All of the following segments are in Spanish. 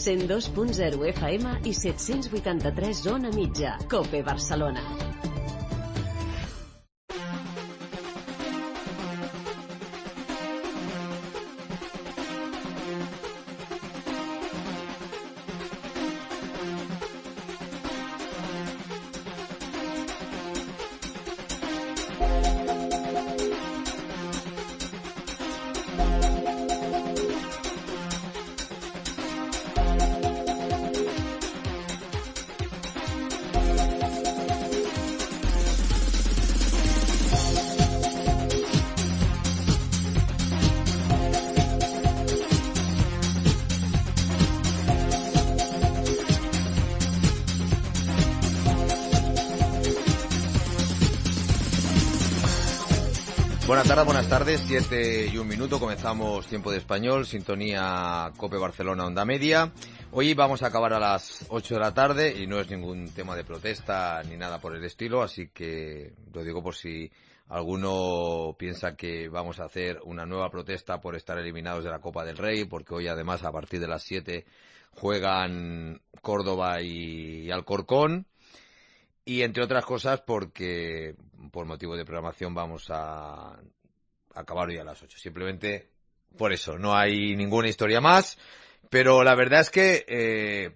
102.0 FM i 783 Ona Mitja. COPE Barcelona. Buenas tardes, 7:01, comenzamos Tiempo de Español, sintonía COPE Barcelona Onda Media. Hoy vamos a acabar a las 8 de la tarde y no es ningún tema de protesta ni nada por el estilo, así que lo digo por si alguno piensa que vamos a hacer una nueva protesta por estar eliminados de la Copa del Rey, porque hoy además a partir de las 7 juegan Córdoba y Alcorcón. Y entre otras cosas porque por motivo de programación vamos a acabar hoy a las 8. Simplemente por eso, no hay ninguna historia más. Pero la verdad es que,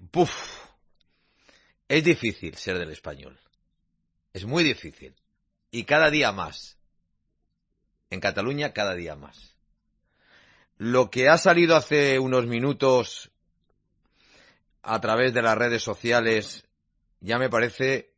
es difícil ser del Español. Es muy difícil. Y cada día más. En Cataluña cada día más. Lo que ha salido hace unos minutos a través de las redes sociales ya me parece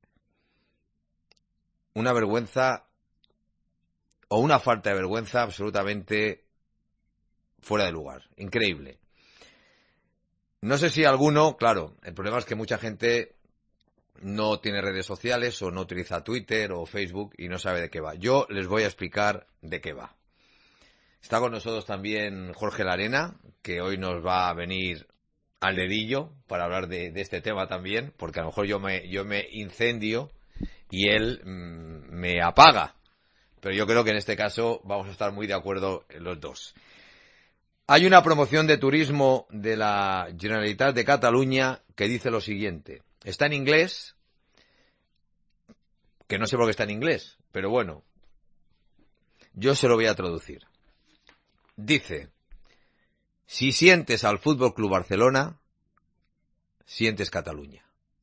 una vergüenza o una falta de vergüenza absolutamente fuera de lugar. Increíble. No sé si alguno, claro, el problema es que mucha gente no tiene redes sociales o no utiliza Twitter o Facebook y no sabe de qué va. Yo les voy a explicar de qué va. Está con nosotros también Jorge Larena, que hoy nos va a venir al dedillo para hablar de este tema también, porque a lo mejor yo me incendio y él me apaga. Pero yo creo que en este caso vamos a estar muy de acuerdo los dos. Hay una promoción de turismo de la Generalitat de Cataluña que dice lo siguiente. Está en inglés, que no sé por qué está en inglés, pero bueno, yo se lo voy a traducir. Dice, si sientes al Fútbol Club Barcelona, sientes Cataluña.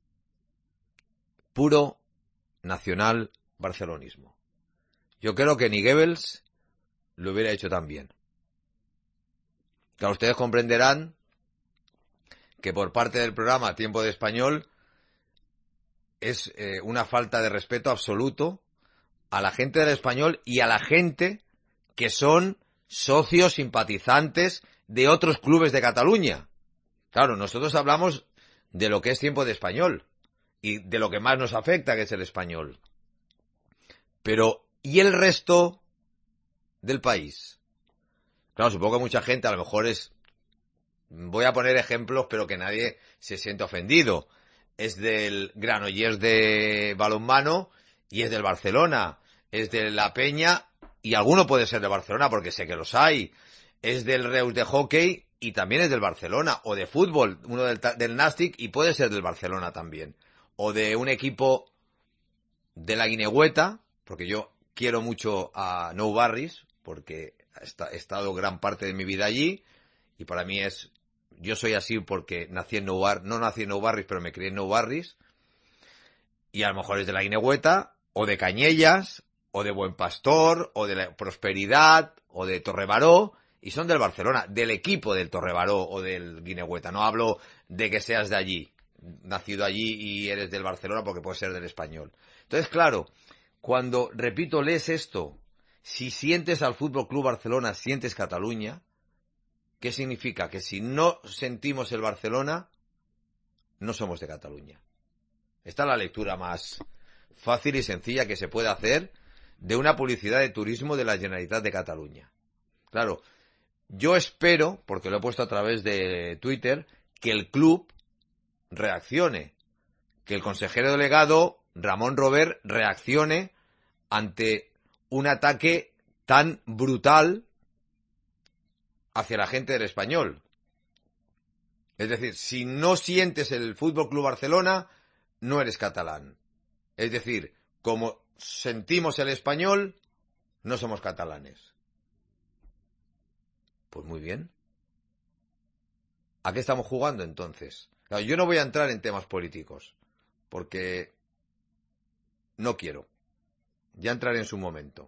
Puro nacional barcelonismo. Yo creo que ni Goebbels lo hubiera hecho tan bien. Claro, ustedes comprenderán que por parte del programa Tiempo de Español es una falta de respeto absoluto a la gente del Español y a la gente que son socios simpatizantes de otros clubes de Cataluña. Claro, nosotros hablamos de lo que es Tiempo de Español y de lo que más nos afecta, que es el español. Pero, ¿y el resto del país? Claro, supongo que mucha gente a lo mejor es... Voy a poner ejemplos, pero que nadie se siente ofendido. Es del Granollers de balonmano y es del Barcelona. Es de La Peña y alguno puede ser de Barcelona porque sé que los hay. Es del Reus de hockey y también es del Barcelona. O de fútbol, uno del Nàstic y puede ser del Barcelona también. O de un equipo de la Guineueta, porque yo quiero mucho a Nou Barris, porque he estado gran parte de mi vida allí, y para mí es... Yo soy así porque nací en no nací en Nou Barris, pero me crié en Nou Barris, y a lo mejor es de la Guineueta, o de Cañellas, o de Buen Pastor, o de la Prosperidad, o de Torrebaró, y son del Barcelona, del equipo del Torrebaró o del Guineueta. No hablo de que seas de allí, nacido allí y eres del Barcelona porque puedes ser del Español. Entonces, claro, cuando, repito, lees esto, si sientes al Fútbol Club Barcelona, sientes Cataluña, ¿qué significa? Que si no sentimos el Barcelona, no somos de Cataluña. Esta es la lectura más fácil y sencilla que se puede hacer de una publicidad de turismo de la Generalitat de Cataluña. Claro, yo espero, porque lo he puesto a través de Twitter, que el club reaccione, que el consejero delegado Ramón Robert reaccione ante un ataque tan brutal hacia la gente del Español. Es decir, si no sientes el Fútbol Club Barcelona, no eres catalán. Es decir, como sentimos el Español, no somos catalanes. Pues muy bien. ¿A qué estamos jugando entonces? Claro, yo no voy a entrar en temas políticos, porque no quiero. Ya entraré en su momento.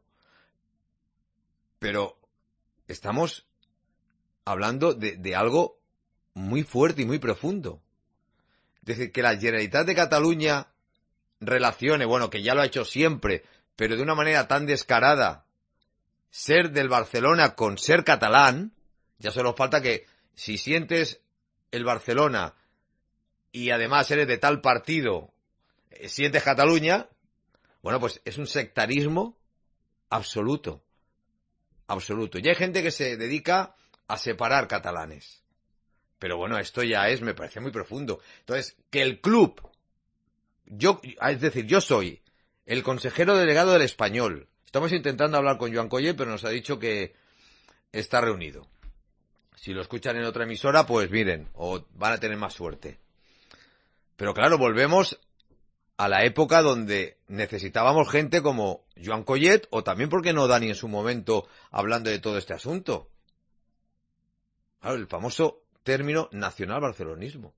Pero estamos hablando de algo muy fuerte y muy profundo. Es decir, que la Generalitat de Cataluña relacione, bueno, que ya lo ha hecho siempre, pero de una manera tan descarada, ser del Barcelona con ser catalán, ya solo falta que si sientes el Barcelona y además eres de tal partido, sientes Cataluña, bueno, pues es un sectarismo absoluto. Absoluto. Y hay gente que se dedica a separar catalanes. Pero bueno, esto ya me parece muy profundo. Entonces, que el club, es decir, yo soy el consejero delegado del Español. Estamos intentando hablar con Joan Collet, pero nos ha dicho que está reunido. Si lo escuchan en otra emisora, pues miren, o van a tener más suerte. Pero claro, volvemos a la época donde necesitábamos gente como Joan Collet, o también, ¿por qué no Dani en su momento, hablando de todo este asunto? Claro, el famoso término nacional-barcelonismo.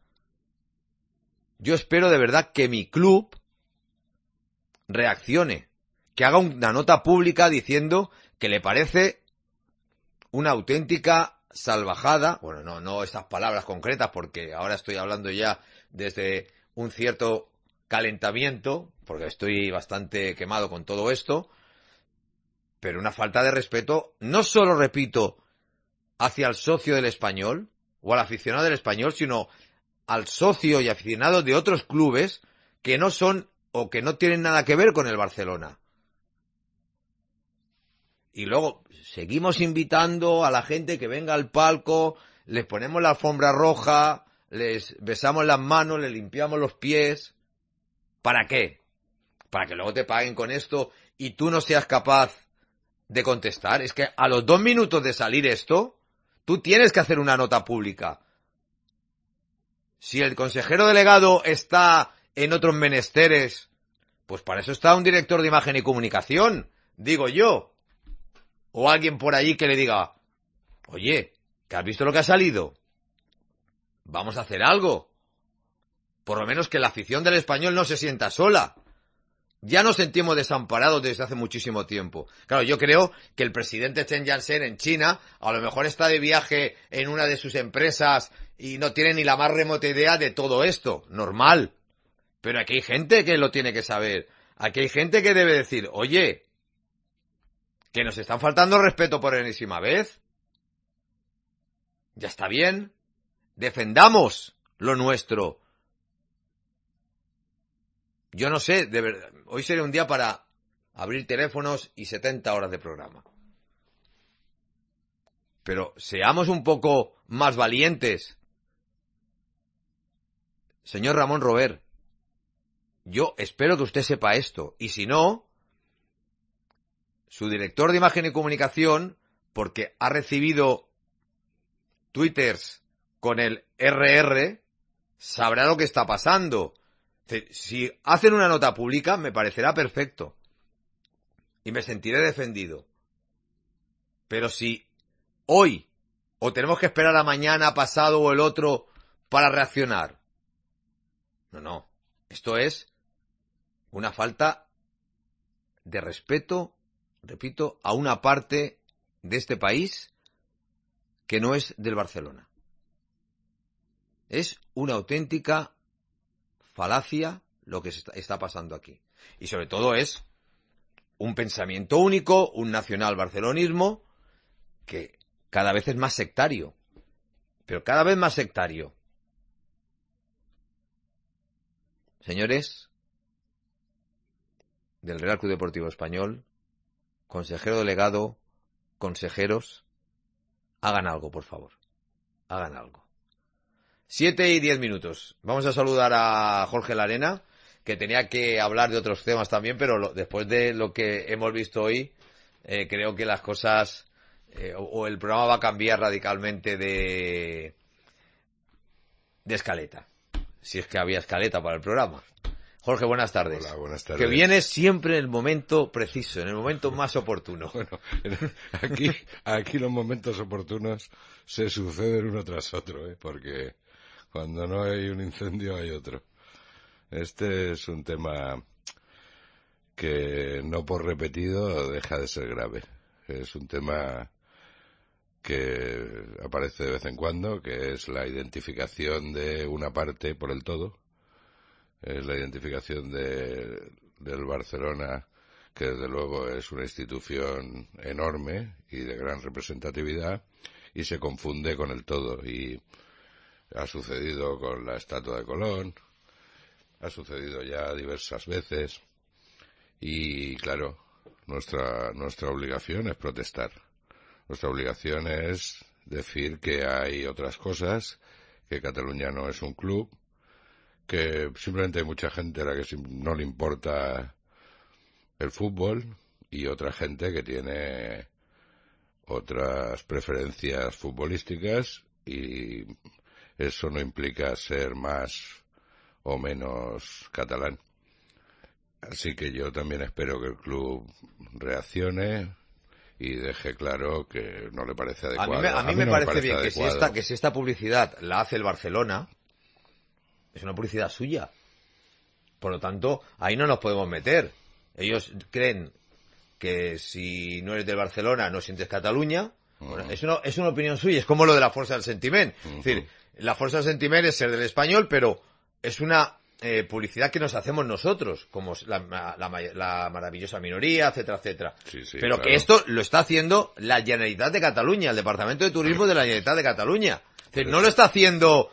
Yo espero de verdad que mi club reaccione, que haga una nota pública diciendo que le parece una auténtica salvajada, bueno, no estas palabras concretas, porque ahora estoy hablando ya desde un cierto calentamiento, porque estoy bastante quemado con todo esto, pero una falta de respeto, no solo, repito, hacia el socio del Español, o al aficionado del Español, sino al socio y aficionado de otros clubes que no son o que no tienen nada que ver con el Barcelona. Y luego seguimos invitando a la gente que venga al palco, les ponemos la alfombra roja, les besamos las manos, les limpiamos los pies. ¿Para qué? Para que luego te paguen con esto y tú no seas capaz de contestar. Es que a los 2 minutos de salir esto, tú tienes que hacer una nota pública. Si el consejero delegado está en otros menesteres, pues para eso está un director de imagen y comunicación, digo yo. O alguien por allí que le diga, oye, ¿que has visto lo que ha salido? Vamos a hacer algo. Por lo menos que la afición del Español no se sienta sola. Ya nos sentimos desamparados desde hace muchísimo tiempo. Claro, yo creo que el presidente Chen Yat-sen en China a lo mejor está de viaje en una de sus empresas y no tiene ni la más remota idea de todo esto. Normal. Pero aquí hay gente que lo tiene que saber. Aquí hay gente que debe decir, oye, que nos están faltando respeto por enésima vez. Ya está bien. Defendamos lo nuestro. Yo no sé, de verdad, hoy sería un día para abrir teléfonos y 70 horas de programa. Pero seamos un poco más valientes. Señor Ramón Robert, yo espero que usted sepa esto. Y si no, su director de imagen y comunicación, porque ha recibido twitters con el RR, sabrá lo que está pasando. Si hacen una nota pública, me parecerá perfecto. Y me sentiré defendido. Pero si hoy, o tenemos que esperar a mañana, pasado o el otro, para reaccionar. No. Esto es una falta de respeto, repito, a una parte de este país que no es del Barcelona. Es una auténtica falacia lo que está pasando aquí. Y sobre todo es un pensamiento único, un nacional barcelonismo que cada vez es más sectario. Pero cada vez más sectario. Señores del Real Club Deportivo Español, consejero delegado, consejeros, hagan algo, por favor. Hagan algo. 7:10. Vamos a saludar a Jorge Larena, que tenía que hablar de otros temas también, pero después de lo que hemos visto hoy, creo que las cosas, o el programa va a cambiar radicalmente de escaleta. Si es que había escaleta para el programa. Jorge, buenas tardes. Hola, buenas tardes. Que vienes siempre en el momento preciso, en el momento más oportuno. Bueno, aquí los momentos oportunos se suceden uno tras otro, porque cuando no hay un incendio hay otro. Este es un tema que no por repetido deja de ser grave. Es un tema que aparece de vez en cuando, que es la identificación de una parte por el todo. Es la identificación del Barcelona, que desde luego es una institución enorme y de gran representatividad, y se confunde con el todo. Y ha sucedido con la estatua de Colón, ha sucedido ya diversas veces, y claro, nuestra obligación es protestar. Nuestra obligación es decir que hay otras cosas, que Cataluña no es un club, que simplemente hay mucha gente a la que no le importa el fútbol y otra gente que tiene otras preferencias futbolísticas, y eso no implica ser más o menos catalán. Así que yo también espero que el club reaccione y deje claro que no le parece adecuado. A mí me parece bien que si esta publicidad la hace el Barcelona, es una publicidad suya. Por lo tanto, ahí no nos podemos meter. Ellos creen que si no eres del Barcelona no sientes Cataluña. Bueno, es una opinión suya. Es como lo de la fuerza del sentiment. Es decir, la fuerza del sentiment es ser del español, pero es una publicidad que nos hacemos nosotros, como la maravillosa minoría, etcétera, etcétera. Sí, pero claro, que esto lo está haciendo la Generalitat de Cataluña, el Departamento de Turismo de la Generalitat de Cataluña. Es decir, no lo está haciendo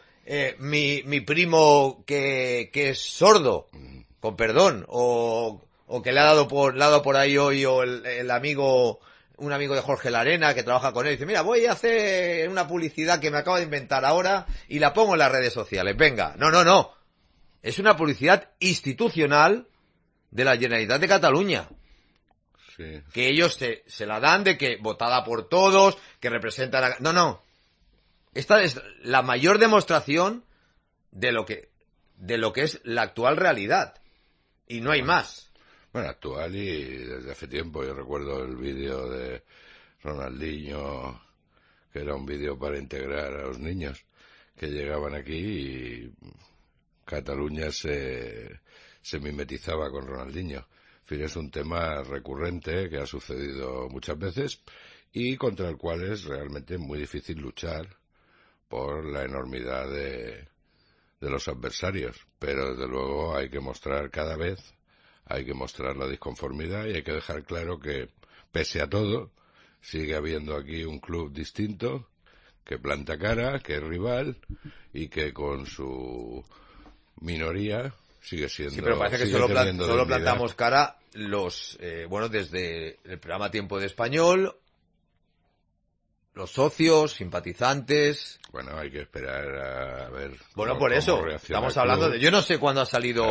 mi primo que es sordo, con perdón, o que le ha dado por ahí hoy, o el amigo, un amigo de Jorge Larena que trabaja con él, y dice, mira, voy a hacer una publicidad que me acabo de inventar ahora y la pongo en las redes sociales. Venga, no. Es una publicidad institucional de la Generalitat de Cataluña. Sí. Que ellos se la dan de que votada por todos, que representan a... No. Esta es la mayor demostración de lo que es la actual realidad. Y no hay más. Bueno, actual y desde hace tiempo. Yo recuerdo el vídeo de Ronaldinho, que era un vídeo para integrar a los niños que llegaban aquí, y Cataluña se mimetizaba con Ronaldinho. En fin, es un tema recurrente que ha sucedido muchas veces y contra el cual es realmente muy difícil luchar por la enormidad de los adversarios. Pero desde luego hay que mostrar cada vez, hay que mostrar la disconformidad y hay que dejar claro que, pese a todo, sigue habiendo aquí un club distinto, que planta cara, que es rival y que con su minoría sigue siendo... Sí, pero parece que solo plantamos cara desde el programa Tiempo de Español, los socios, simpatizanamente. Bueno, hay que esperar a ver. Bueno, por eso estamos hablando de... Yo no sé cuándo ha salido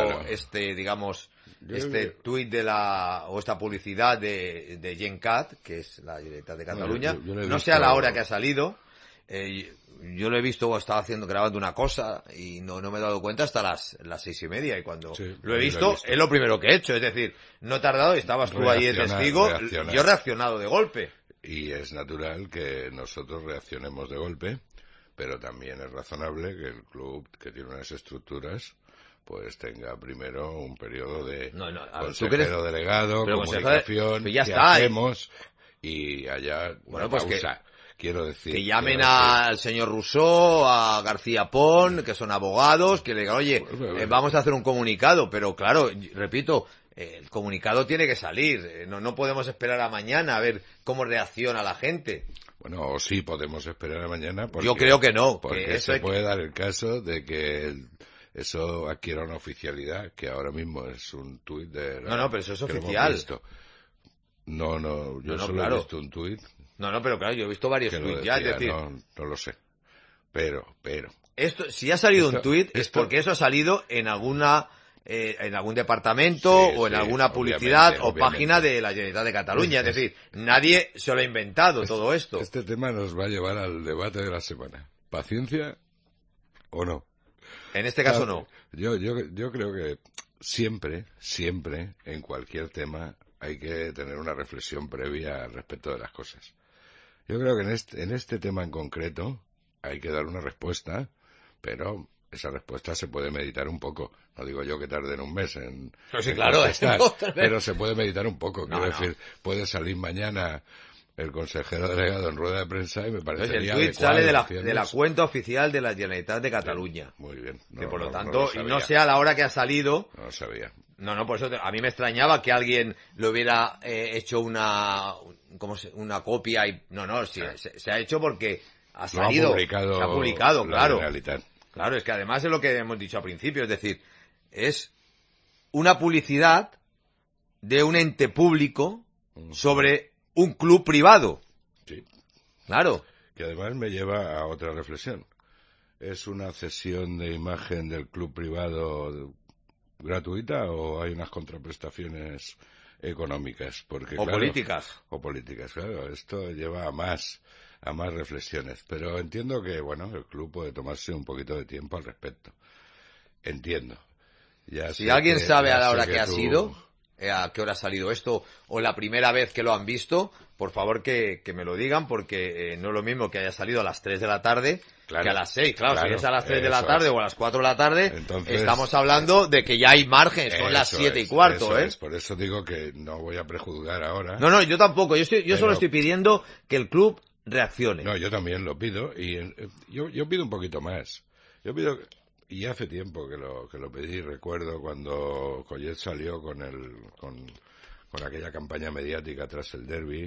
tuit o esta publicidad de Gencat, que es la Generalitat de Cataluña. No sé a la hora que ha salido. Yo lo he visto o estaba grabando una cosa y no me he dado cuenta hasta las 6:30, y cuando lo he visto es lo primero que he hecho, es decir, no he tardado, estabas tú ahí de testigo, yo he reaccionado de golpe. Y es natural que nosotros reaccionemos de golpe, pero también es razonable que el club, que tiene unas estructuras, pues tenga primero un periodo de consejero delegado, comunicación, ya que está, hacemos, y allá una pausa. Quiero decir, que llamen al señor Rousseau, a García Pons, que son abogados, que le digan, oye, vamos a hacer un comunicado, pero claro, repito, el comunicado tiene que salir, no podemos esperar a mañana a ver cómo reacciona la gente. Bueno, o sí podemos esperar a mañana. Yo creo que no. Porque se puede dar el caso de que eso adquiera una oficialidad, que ahora mismo es un tuit de... No, pero eso es oficial. No, yo solo he visto un tuit. No, pero claro, yo he visto varios tuits ya, es decir... No lo sé. Pero... Esto, si ha salido un tuit, es porque eso ha salido en algún departamento o en alguna publicidad o página de la Generalitat de Cataluña. Es decir, nadie se lo ha inventado todo esto. Este tema nos va a llevar al debate de la semana. ¿Paciencia o no? En este caso no. Yo creo que siempre, en cualquier tema, hay que tener una reflexión previa al respecto de las cosas. Yo creo que en este tema en concreto hay que dar una respuesta, pero esa respuesta se puede meditar un poco. No digo yo que tarden un mes en contestar, pero se puede meditar un poco. Quiero decir, puede salir mañana el consejero delegado en rueda de prensa y me parecería el tuit sale de la cuenta oficial de la Generalitat de Cataluña. Muy bien. Que por lo tanto, y no sé a la hora que ha salido... No lo sabía. No, por eso a mí me extrañaba que alguien le hubiera hecho una copia y... No, sí, se ha hecho porque ha salido, se ha publicado, claro. Claro, es que además es lo que hemos dicho al principio, es decir, es una publicidad de un ente público sobre un club privado. Sí. Claro. Que además me lleva a otra reflexión. ¿Es una cesión de imagen del club privado gratuita o hay unas contraprestaciones económicas? Porque, políticas. O políticas, claro. Esto lleva a más reflexiones. Pero entiendo que, bueno, el club puede tomarse un poquito de tiempo al respecto. Entiendo. Si alguien sabe a la hora que ha sido, a qué hora ha salido esto, o la primera vez que lo han visto, por favor que me lo digan, porque no es lo mismo que haya salido a las 3 de la tarde que a las 6. Claro, si es a las 3 de la tarde o a las 4 de la tarde, entonces, estamos hablando de que ya hay margen, son las 7 y cuarto, Por eso digo que no voy a prejuzgar ahora. No, yo tampoco. Yo solo estoy pidiendo que el club reaccione. No, yo también lo pido, y yo pido un poquito más. Yo pido... Y hace tiempo que lo pedí. Recuerdo cuando Collet salió con aquella campaña mediática tras el derbi,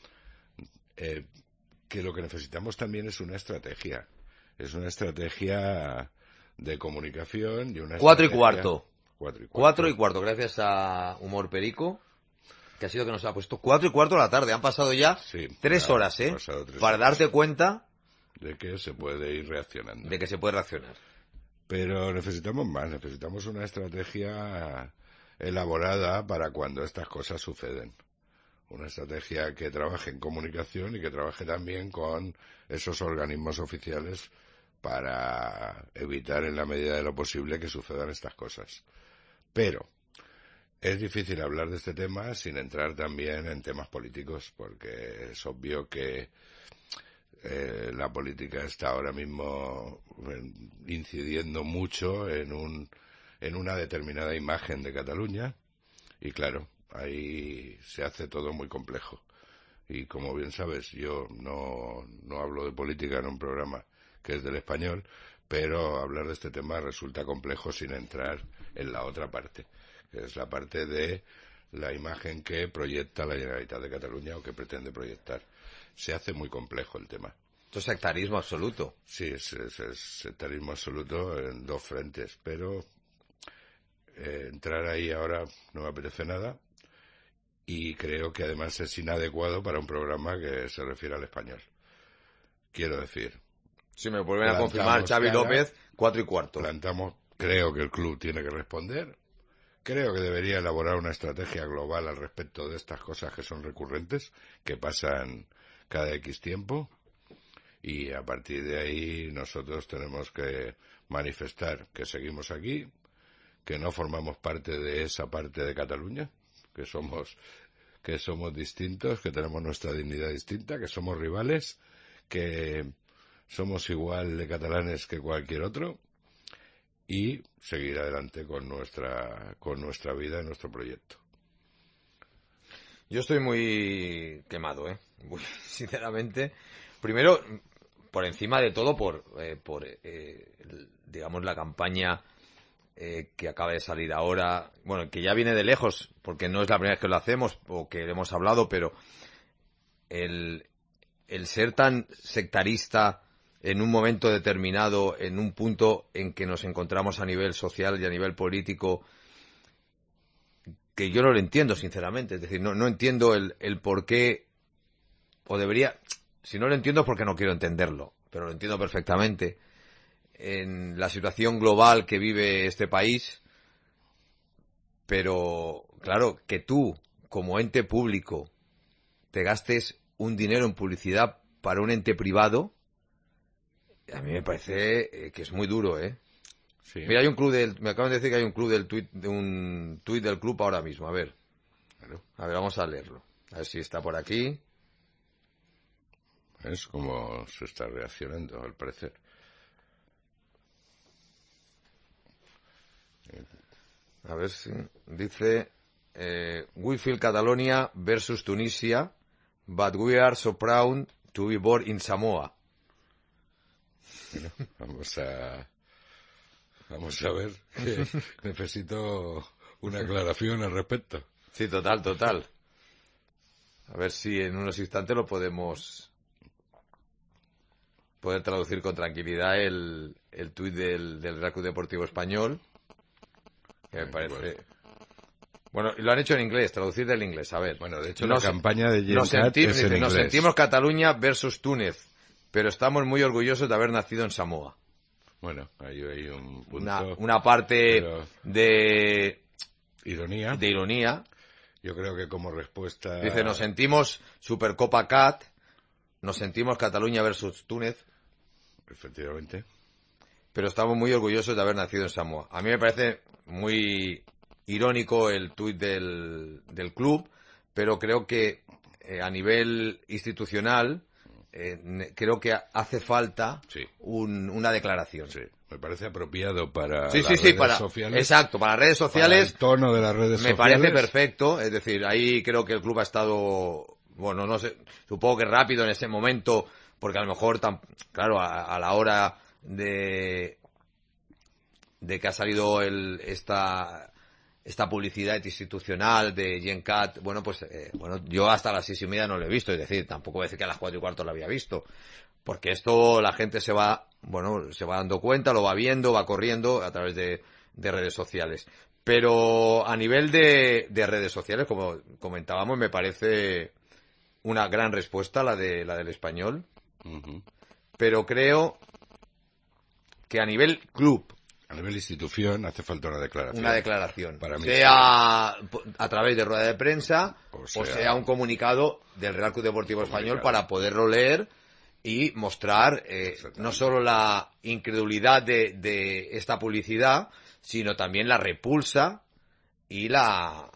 que lo que necesitamos también es una estrategia. Es una estrategia de comunicación y una 4 y cuarto. 4 y cuarto, gracias a Humor Perico, que ha sido que nos ha puesto 4 y cuarto de la tarde. Han pasado ya 3 horas, para darte cuenta de que se puede ir reaccionando. De que se puede reaccionar. Pero necesitamos más, necesitamos una estrategia elaborada para cuando estas cosas suceden. Una estrategia que trabaje en comunicación y que trabaje también con esos organismos oficiales para evitar en la medida de lo posible que sucedan estas cosas. Pero es difícil hablar de este tema sin entrar también en temas políticos, porque es obvio que la política está ahora mismo incidiendo mucho en una determinada imagen de Cataluña y claro, ahí se hace todo muy complejo. Y como bien sabes, yo no hablo de política en un programa que es del Español, pero hablar de este tema resulta complejo sin entrar en la otra parte, que es la parte de la imagen que proyecta la Generalitat de Cataluña o que pretende proyectar. Se hace muy complejo el tema. Esto es sectarismo absoluto. Sí, es sectarismo absoluto en dos frentes, pero entrar ahí ahora no me apetece nada y creo que además es inadecuado para un programa que se refiere al español. Quiero decir... Si me vuelven a confirmar Xavi López, 4 y cuarto. Creo que el club tiene que responder. Creo que debería elaborar una estrategia global al respecto de estas cosas que son recurrentes, que pasan cada X tiempo. Y a partir de ahí nosotros tenemos que manifestar que seguimos aquí, que no formamos parte de esa parte de Cataluña, que somos distintos, que tenemos nuestra dignidad distinta, que somos rivales, que somos igual de catalanes que cualquier otro y seguir adelante con nuestra vida y nuestro proyecto. Yo estoy muy quemado, muy sinceramente. Primero, por encima de todo, digamos, la campaña que acaba de salir ahora, bueno, que ya viene de lejos, porque no es la primera vez que lo hacemos o que hemos hablado, pero el ser tan sectarista en un momento determinado, en un punto en que nos encontramos a nivel social y a nivel político, que yo no lo entiendo, sinceramente. Es decir, no entiendo el por qué, o debería... Si no lo entiendo es porque no quiero entenderlo, pero lo entiendo perfectamente. En la situación global que vive este país, pero, claro, que tú, como ente público, te gastes un dinero en publicidad para un ente privado, a mí me parece que es muy duro, Sí. Mira, me acaban de decir que hay un tuit del club ahora mismo. A ver. Claro. A ver, vamos a leerlo. A ver si está por aquí. Es como se está reaccionando, al parecer. A ver si dice we feel Catalonia versus Tunisia, but we are so proud to be born in Samoa. Bueno, vamos a ver, que necesito una aclaración al respecto. Sí, total. A ver si en unos instantes lo podemos poder traducir con tranquilidad el tuit del Real Club Deportivo Español. Que me parece... Bueno, lo han hecho en inglés, traducir del inglés, a ver. Bueno, de hecho la campaña de Gencat es en inglés. Nos sentimos Cataluña versus Túnez, pero estamos muy orgullosos de haber nacido en Samoa. Bueno, ahí hay un punto... Una parte de ironía. Yo creo que como respuesta... Dice, nos sentimos Supercopa Cat, nos sentimos Cataluña versus Túnez. Efectivamente. Pero estamos muy orgullosos de haber nacido en Samoa. A mí me parece muy irónico el tuit del club, pero creo que a nivel institucional creo que hace falta una declaración. Sí, me parece apropiado para redes sociales. Exacto, para las redes sociales. Para el tono de las redes sociales. Me parece perfecto, es decir, ahí creo que el club ha estado, bueno, no sé, supongo que rápido en ese momento, porque a lo mejor, claro, a la hora de que ha salido esta publicidad institucional de Gencat, bueno, pues yo hasta las 6:30 no lo he visto, es decir, tampoco voy a decir que a las 4:15 lo había visto, porque esto la gente se va dando cuenta, lo va viendo, va corriendo a través de redes sociales. Pero a nivel de redes sociales, como comentábamos, me parece una gran respuesta la del Español. Uh-huh. Pero creo que a nivel club, a nivel institución, hace falta una declaración. Una declaración. Para mí sea a través de rueda de prensa o sea un comunicado del Real Club Deportivo Español para poderlo leer y mostrar no solo la incredulidad de esta publicidad, sino también la repulsa y la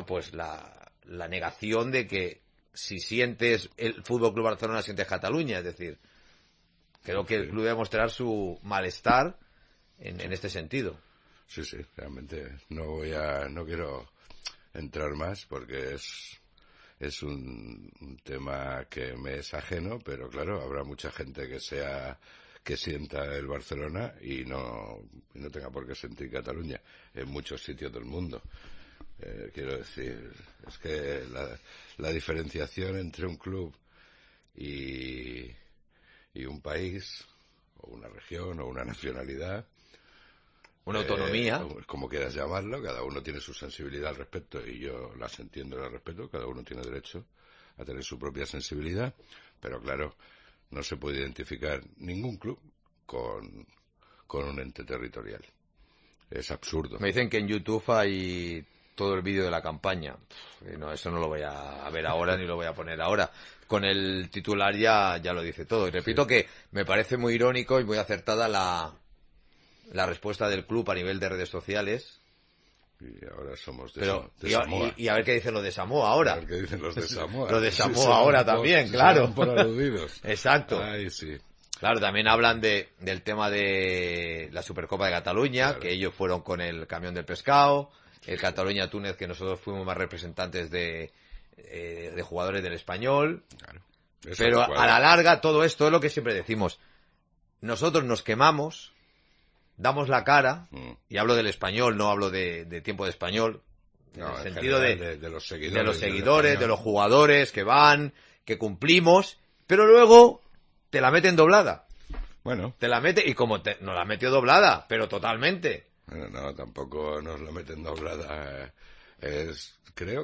negación de que si sientes el Fútbol Club Barcelona, sientes Cataluña. Es decir, creo que el club debe mostrar su malestar en este sentido. Sí, realmente no quiero entrar más porque es un tema que me es ajeno, pero claro, habrá mucha gente que sienta el Barcelona y no tenga por qué sentir Cataluña en muchos sitios del mundo. Quiero decir, es que la diferenciación entre un club y un país, o una región, o una nacionalidad, una autonomía, como quieras llamarlo, cada uno tiene su sensibilidad al respecto y yo las entiendo y las respeto, cada uno tiene derecho a tener su propia sensibilidad, pero claro, no se puede identificar ningún club con un ente territorial. Es absurdo. Me dicen que en YouTube hay todo el vídeo de la campaña. No, eso no lo voy a ver ahora ni lo voy a poner ahora. Con el titular ya lo dice todo. Y repito que me parece muy irónico y muy acertada la respuesta del club a nivel de redes sociales. Y ahora somos de Samoa. Y a ver qué dicen los de Samoa ahora. A ver qué dicen los de Samoa. Los de Samoa ahora también, claro. Por aludidos. Exacto. Ay, sí. Claro, también hablan del tema de la Supercopa de Cataluña, claro, que ellos fueron con el camión del pescado, el Cataluña-Túnez, que nosotros fuimos más representantes de jugadores del Español. Claro. Pero a la larga todo esto es lo que siempre decimos. Nosotros nos quemamos, damos la cara, y hablo del Español, no hablo de tiempo de Español, en el sentido de los seguidores, de los seguidores, de los jugadores que van, que cumplimos, pero luego te la meten doblada. Bueno. Te la mete, y como nos la metió doblada, pero totalmente. Bueno, no, tampoco nos la meten doblada. Creo.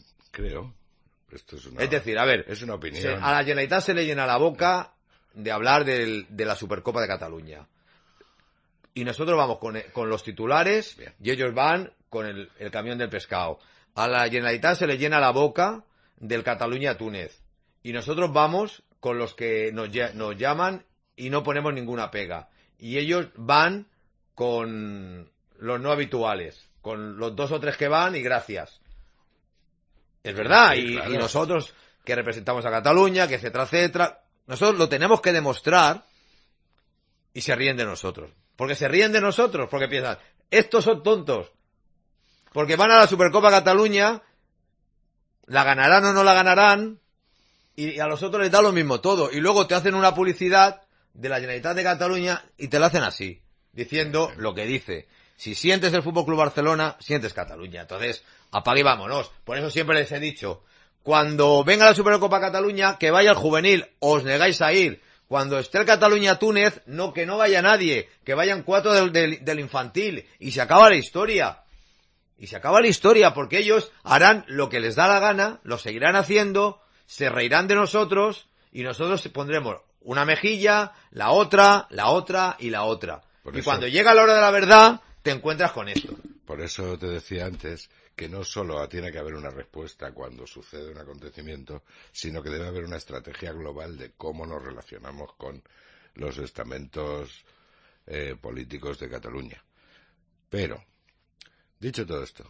Esto es decir, a ver, es una opinión. A la Generalitat se le llena la boca de hablar de la Supercopa de Cataluña. Y nosotros vamos con los titulares. Bien. Y ellos van con el camión del pescado. A la Generalitat se le llena la boca del Cataluña-Túnez. Y nosotros vamos con los que nos llaman y no ponemos ninguna pega. Y ellos van con los no habituales, con los 2 o 3 que van y gracias. Es verdad, Sí, y claro. y nosotros que representamos a Cataluña, que etcétera, etcétera, nosotros lo tenemos que demostrar y se ríen de nosotros. Porque se ríen de nosotros, porque piensan, estos son tontos. Porque van a la Supercopa Cataluña, la ganarán o no la ganarán, y a los otros les da lo mismo todo. Y luego te hacen una publicidad de la Generalitat de Cataluña y te la hacen así, diciendo lo que dice. Si sientes el Fútbol Club Barcelona, sientes Cataluña. Entonces, apague y vámonos. Por eso siempre les he dicho, cuando venga la Supercopa Cataluña, que vaya el juvenil, os negáis a ir. Cuando esté el Cataluña-Túnez, no, que no vaya nadie, que vayan 4 del infantil, y se acaba la historia. Y se acaba la historia, porque ellos harán lo que les da la gana, lo seguirán haciendo, se reirán de nosotros, y nosotros pondremos una mejilla, la otra y la otra. Por Y eso- cuando llega la hora de la verdad, te encuentras con esto. Por eso te decía antes que no solo tiene que haber una respuesta cuando sucede un acontecimiento, sino que debe haber una estrategia global de cómo nos relacionamos con los estamentos políticos de Cataluña. Pero, dicho todo esto,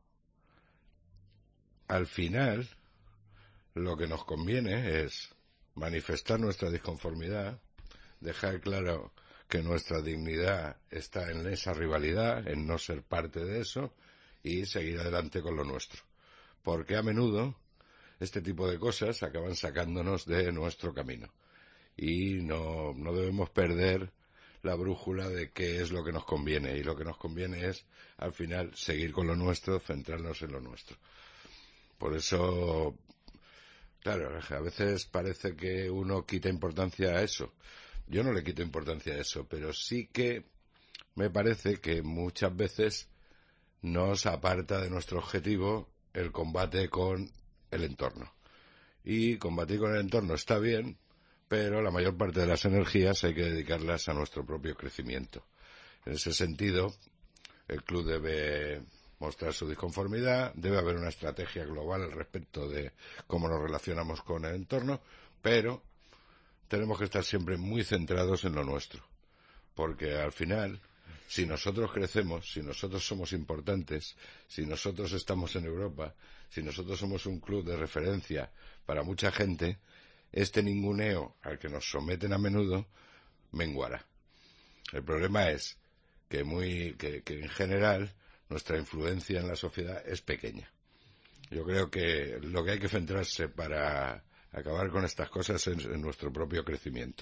al final lo que nos conviene es manifestar nuestra disconformidad, dejar claro que nuestra dignidad está en esa rivalidad, en no ser parte de eso, y seguir adelante con lo nuestro. Porque a menudo este tipo de cosas acaban sacándonos de nuestro camino. Y no debemos perder la brújula de qué es lo que nos conviene. Y lo que nos conviene es, al final, seguir con lo nuestro, centrarnos en lo nuestro. Por eso, claro, a veces parece que uno quita importancia a eso. Yo no le quito importancia a eso, pero sí que me parece que muchas veces nos aparta de nuestro objetivo el combate con el entorno. Y combatir con el entorno está bien, pero la mayor parte de las energías hay que dedicarlas a nuestro propio crecimiento. En ese sentido, el club debe mostrar su disconformidad, debe haber una estrategia global al respecto de cómo nos relacionamos con el entorno, pero tenemos que estar siempre muy centrados en lo nuestro, porque al final, si nosotros crecemos, si nosotros somos importantes, si nosotros estamos en Europa, si nosotros somos un club de referencia para mucha gente, este ninguneo al que nos someten a menudo menguará. El problema es que en general nuestra influencia en la sociedad es pequeña. Yo creo que lo que hay que centrarse para acabar con estas cosas es en nuestro propio crecimiento.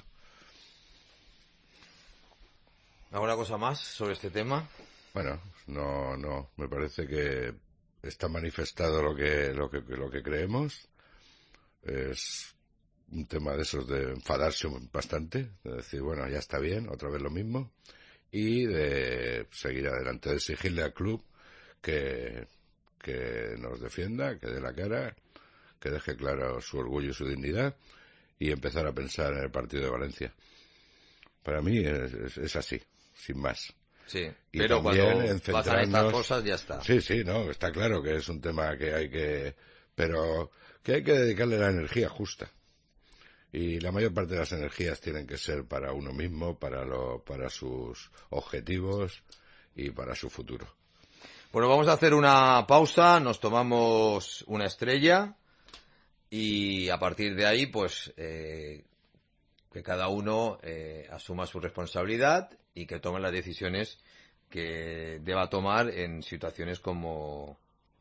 ¿Alguna cosa más sobre este tema? Bueno, no, me parece que está manifestado lo que creemos. Es un tema de esos de enfadarse bastante, de decir, bueno, ya está bien, otra vez lo mismo, y de seguir adelante, de exigirle al club que nos defienda, que dé la cara, que deje claro su orgullo y su dignidad, y empezar a pensar en el partido de Valencia. Para mí es así, sin más. Sí, Y pero también cuando en pasan estas centrarnos- cosas ya está. Sí, no, está claro que es un tema que hay que... pero que hay que dedicarle la energía justa. Y la mayor parte de las energías tienen que ser para uno mismo, para sus objetivos y para su futuro. Bueno, vamos a hacer una pausa, nos tomamos una estrella y a partir de ahí, pues, que cada uno asuma su responsabilidad y que tome las decisiones que deba tomar en situaciones como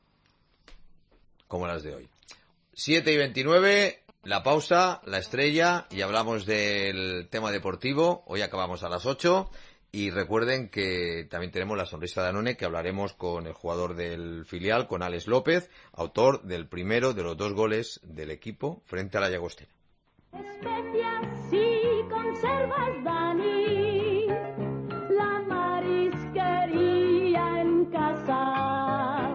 las de hoy. 7:29, la pausa, la estrella, y hablamos del tema deportivo. Hoy acabamos a las 8. Y recuerden que también tenemos la sonrisa de Danone, que hablaremos con el jugador del filial, con Alex López, autor del primero de los 2 goles del equipo frente a la Llagostera. Especias y conservas, Dani, la marisquería en casa.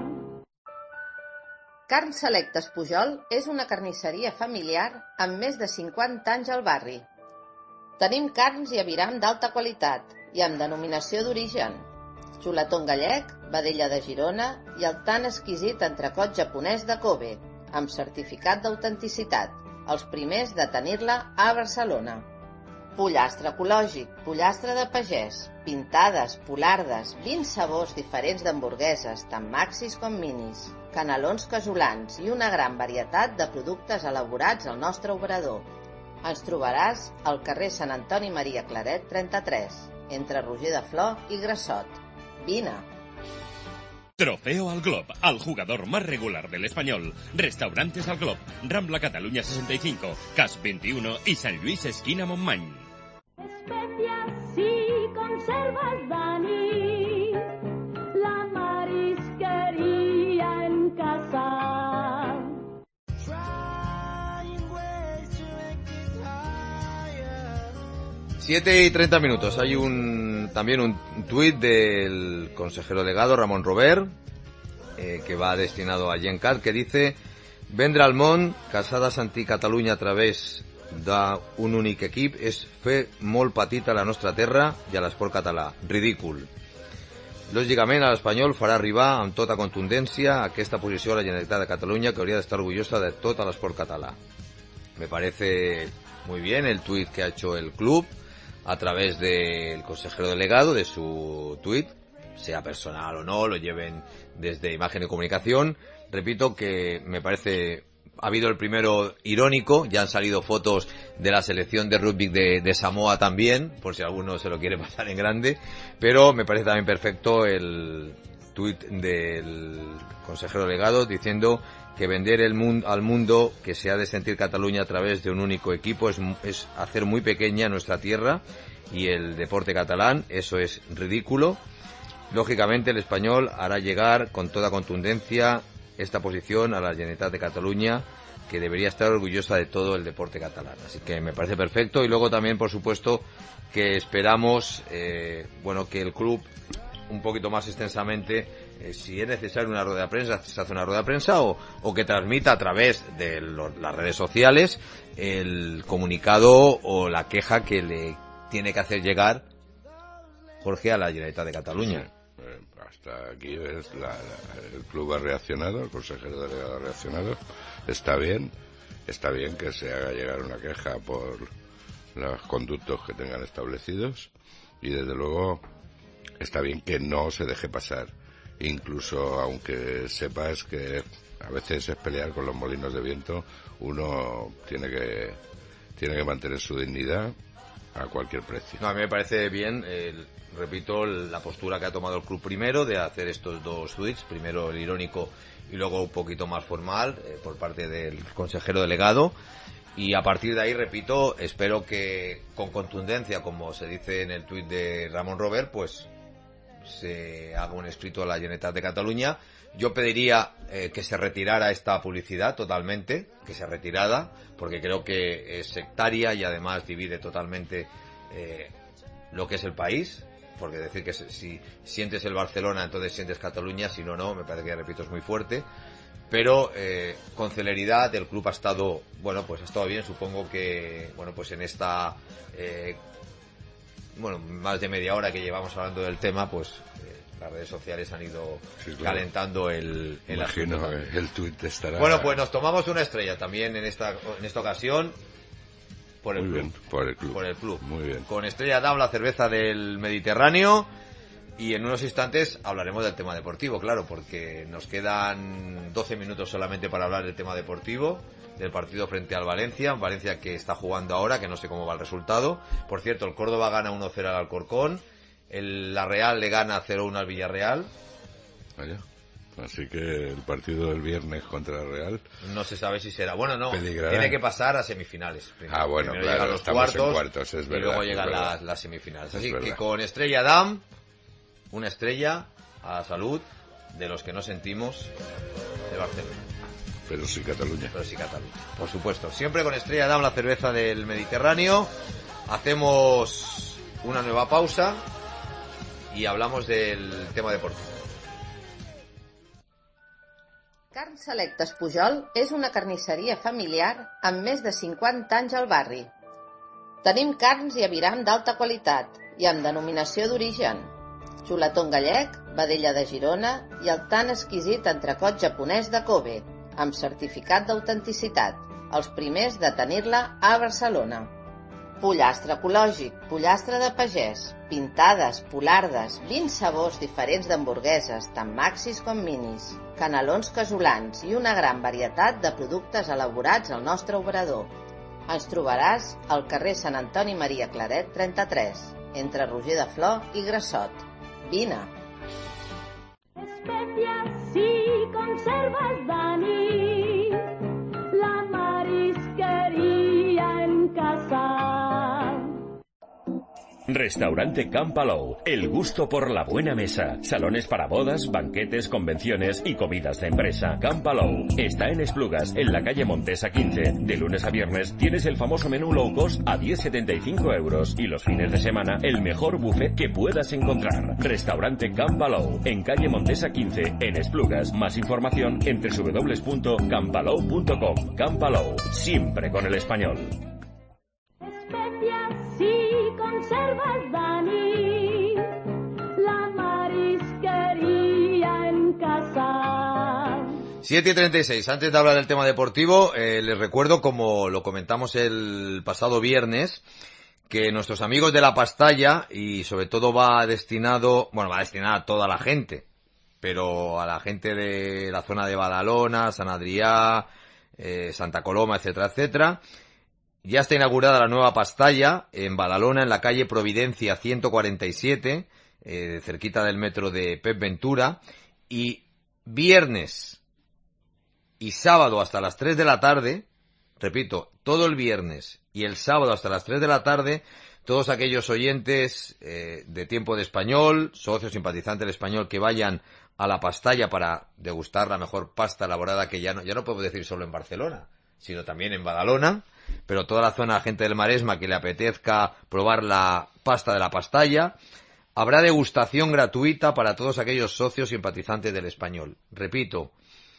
Carn Selectes Pujol és una carnisseria familiar amb més de 50 anys al barri. Tenim carns i aviram d'alta qualitat i amb denominació d'origen. Xuletón gallec, vedella de Girona i el tan exquisit entrecot japonès de Kobe, amb certificat d'autenticitat, els primers de tenir-la a Barcelona. pollastre ecològic, pollastre de pagès, pintades, polardes, 20 sabors diferents d'hamburgueses, tant maxis com minis, canelons casolans i una gran varietat de productes elaborats al nostre obrador. Ens trobaràs al carrer Sant Antoni Maria Claret 33, entre Roger de Flor y Grassot. Vine. Trofeo al Glob, al jugador más regular del Español. Restaurantes al Glob, Rambla Cataluña 65, CAS 21 y San Luis esquina Montmany. Especias y conservas, Dani, la marisquería en casa. 7:30. Hay también un tuit del consejero delegado Ramón Robert, que va destinado a Gencat, que dice: vendre al món, casades anti-Catalunya a través d'un únic equip és fer molt petita la nostra terra i a l'esport català. Ridícul. Lògicament, a l'Espanyol farà arribar amb tota contundència aquesta posició a la Generalitat de Catalunya, que hauria d'estar orgullosa de tot l'esport català. Me parece muy bien el tuit que ha hecho el club a través del consejero delegado, de su tuit, sea personal o no, lo lleven desde Imagen y Comunicación. Repito que me parece, ha habido el primero irónico, ya han salido fotos de la selección de rugby de Samoa también, por si alguno se lo quiere pasar en grande, pero me parece también perfecto el tuit del consejero delegado diciendo que vender al mundo que se ha de sentir Cataluña a través de un único equipo es hacer muy pequeña nuestra tierra y el deporte catalán. Eso es ridículo. Lógicamente el Español hará llegar con toda contundencia esta posición a la Generalitat de Cataluña, que debería estar orgullosa de todo el deporte catalán. Así que me parece perfecto. Y luego también, por supuesto, que esperamos que el club un poquito más extensamente, si es necesario una rueda de prensa, se hace una rueda de prensa, o que transmita a través de las redes sociales el comunicado o la queja que le tiene que hacer llegar Jorge a la Generalitat de Cataluña. Sí. Hasta aquí ves, el club ha reaccionado, el consejero delegado ha reaccionado. Está bien que se haga llegar una queja por los conductos que tengan establecidos, y desde luego está bien que no se deje pasar, incluso aunque sepas que a veces es pelear con los molinos de viento. Uno tiene que mantener su dignidad a cualquier precio. No, a mí me parece bien, repito, la postura que ha tomado el club primero de hacer estos dos tweets, primero el irónico y luego un poquito más formal por parte del consejero delegado. Y a partir de ahí, repito, espero que con contundencia, como se dice en el tuit de Ramón Robert, pues se haga un escrito a la Generalitat de Cataluña. Yo pediría que se retirara esta publicidad totalmente, que se retirara, porque creo que es sectaria y además divide totalmente lo que es el país. Porque decir que si sientes el Barcelona, entonces sientes Cataluña, si no, no, me parece que, repito, es muy fuerte. Pero con celeridad el club ha estado bien. Supongo que en esta más de media hora que llevamos hablando del tema, pues las redes sociales han ido calentando el Imagino asunto. El tuit estará. Bueno, pues nos tomamos una estrella también en esta ocasión por el Muy club. bien, por el club. Muy bien. Con Estrella Damm, la cerveza del Mediterráneo. Y en unos instantes hablaremos del tema deportivo, claro, porque nos quedan 12 minutos solamente para hablar del tema deportivo, del partido frente al Valencia que está jugando ahora, que no sé cómo va el resultado. Por cierto, el Córdoba gana 1-0 al Alcorcón, la Real le gana 0-1 al Villarreal. Vaya. Así que el partido del viernes contra el Real no se sabe si será. Bueno, no, peligrará. Tiene que pasar a semifinales. Bueno, primero claro, llegan los estamos cuartos, en cuartos, es verdad. Y luego llegan las semifinales. Así que con Estrella Damm, una estrella a la salud de los que no sentimos de Barcelona. Pero sí Cataluña. Por supuesto. Siempre con Estrella Damm, la cerveza del Mediterráneo. Hacemos una nueva pausa y hablamos del tema deportivo. Carn Selectes Pujol és una carnisseria familiar amb més de 50 anys al barri. Tenim carns i aviram d'alta qualitat i amb denominació d'origen. Xuletó gallec, vedella de Girona i el tan exquisit entrecot japonès de Kobe, amb certificat d'autenticitat, els primers de tenir-la a Barcelona. Pollastre ecològic, pollastre de pagès, pintades, polardes, 20 sabors diferents d'hamburgueses, tant maxis com minis, canelons casolans i una gran varietat de productes elaborats al nostre obrador. Ens trobaràs al carrer Sant Antoni Maria Claret 33, entre Roger de Flor i Grassot. Vine! Especias y conservas, Dani, la marisquería en casa. Restaurante Can Palou, el gusto por la buena mesa. Salones para bodas, banquetes, convenciones y comidas de empresa. Can Palou está en Esplugas, en la calle Montesa 15. De lunes a viernes tienes el famoso menú low cost a 10,75 euros y los fines de semana el mejor buffet que puedas encontrar. Restaurante Can Palou, en calle Montesa 15, en Esplugas. Más información en www.canpalou.com. Can Palou, siempre con el español. Especias y conservas, Dani, la marisquería en casa. 7:36. Antes de hablar del tema deportivo, les recuerdo, como lo comentamos el pasado viernes, que nuestros amigos de La Pastalla, y sobre todo va destinado a toda la gente, pero a la gente de la zona de Badalona, San Adrià, Santa Coloma, etcétera, etcétera. Ya está inaugurada la nueva Pastalla en Badalona, en la calle Providencia 147, cerquita del metro de Pep Ventura, y viernes y sábado hasta las 3 de la tarde, repito, todo el viernes y el sábado hasta las 3 de la tarde, todos aquellos oyentes de Tiempo de Español, socios simpatizantes del Español, que vayan a la Pastalla para degustar la mejor pasta elaborada, que ya no podemos decir solo en Barcelona, sino también en Badalona, pero toda la zona, gente del Maresma que le apetezca probar la pasta de la Pastalla. Habrá degustación gratuita para todos aquellos socios simpatizantes del Español. Repito,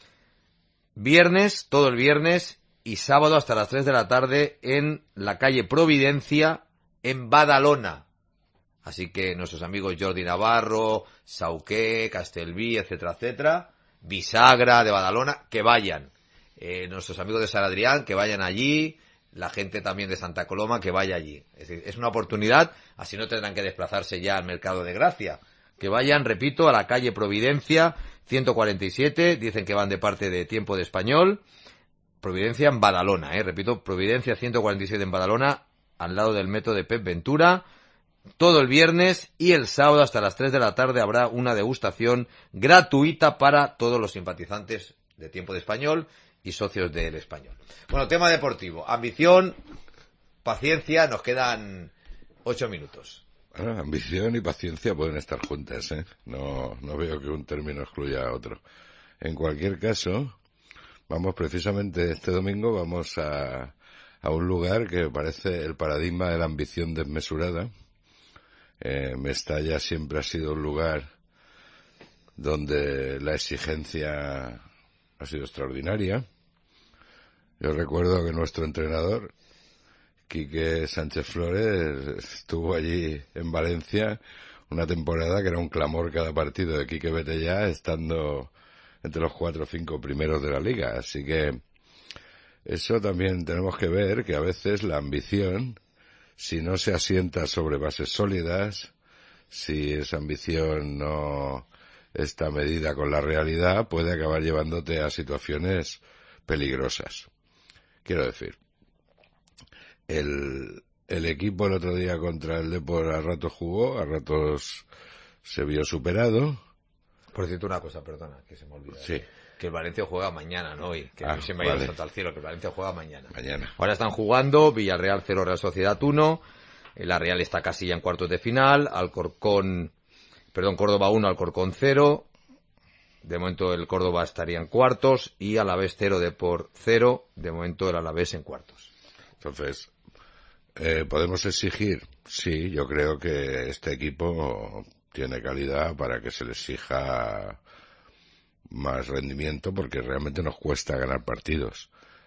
viernes, todo el viernes, y sábado hasta las 3 de la tarde en la calle Providencia, en Badalona. Así que nuestros amigos Jordi Navarro, Sauqué, Castelví, etcétera, etcétera, Bisagra de Badalona, que vayan. Nuestros amigos de San Adrián, que vayan allí. La gente también de Santa Coloma, que vaya allí. Es decir, es una oportunidad, así no tendrán que desplazarse ya al Mercado de Gracia. Que vayan, repito, a la calle Providencia 147, dicen que van de parte de Tiempo de Español. Providencia en Badalona, repito, Providencia 147 en Badalona, al lado del metro de Pep Ventura. Todo el viernes y el sábado hasta las 3 de la tarde habrá una degustación gratuita para todos los simpatizantes de Tiempo de Español y socios del Español. Bueno, tema deportivo. Ambición, paciencia, nos quedan 8 minutos. Bueno, ambición y paciencia pueden estar juntas, ¿eh? No veo que un término excluya a otro. En cualquier caso, precisamente este domingo vamos a un lugar que parece el paradigma de la ambición desmesurada. Mestalla siempre ha sido un lugar donde la exigencia ha sido extraordinaria. Yo recuerdo que nuestro entrenador, Quique Sánchez Flores, estuvo allí en Valencia una temporada que era un clamor cada partido de Quique vete ya, estando entre los 4 o 5 primeros de la liga. Así que eso también tenemos que ver, que a veces la ambición, si no se asienta sobre bases sólidas, si esa ambición no está medida con la realidad, puede acabar llevándote a situaciones peligrosas. Quiero decir, el equipo el otro día contra el Depor a ratos jugó, a ratos se vio superado. Por cierto, una cosa, perdona, que se me olvida. Sí. Que el Valencia juega mañana, ¿no? Y que se me ha ido tanto al cielo, que el Valencia juega mañana. Ahora están jugando Villarreal 0, Real Sociedad 1. La Real está casi ya en cuartos de final. Córdoba 1, Alcorcón 0. De momento el Córdoba estaría en cuartos. Y Alavés 0, Depor 0. De momento el Alavés en cuartos. Entonces, ¿podemos exigir? Sí, yo creo que este equipo tiene calidad para que se le exija más rendimiento, porque realmente nos cuesta ganar partidos.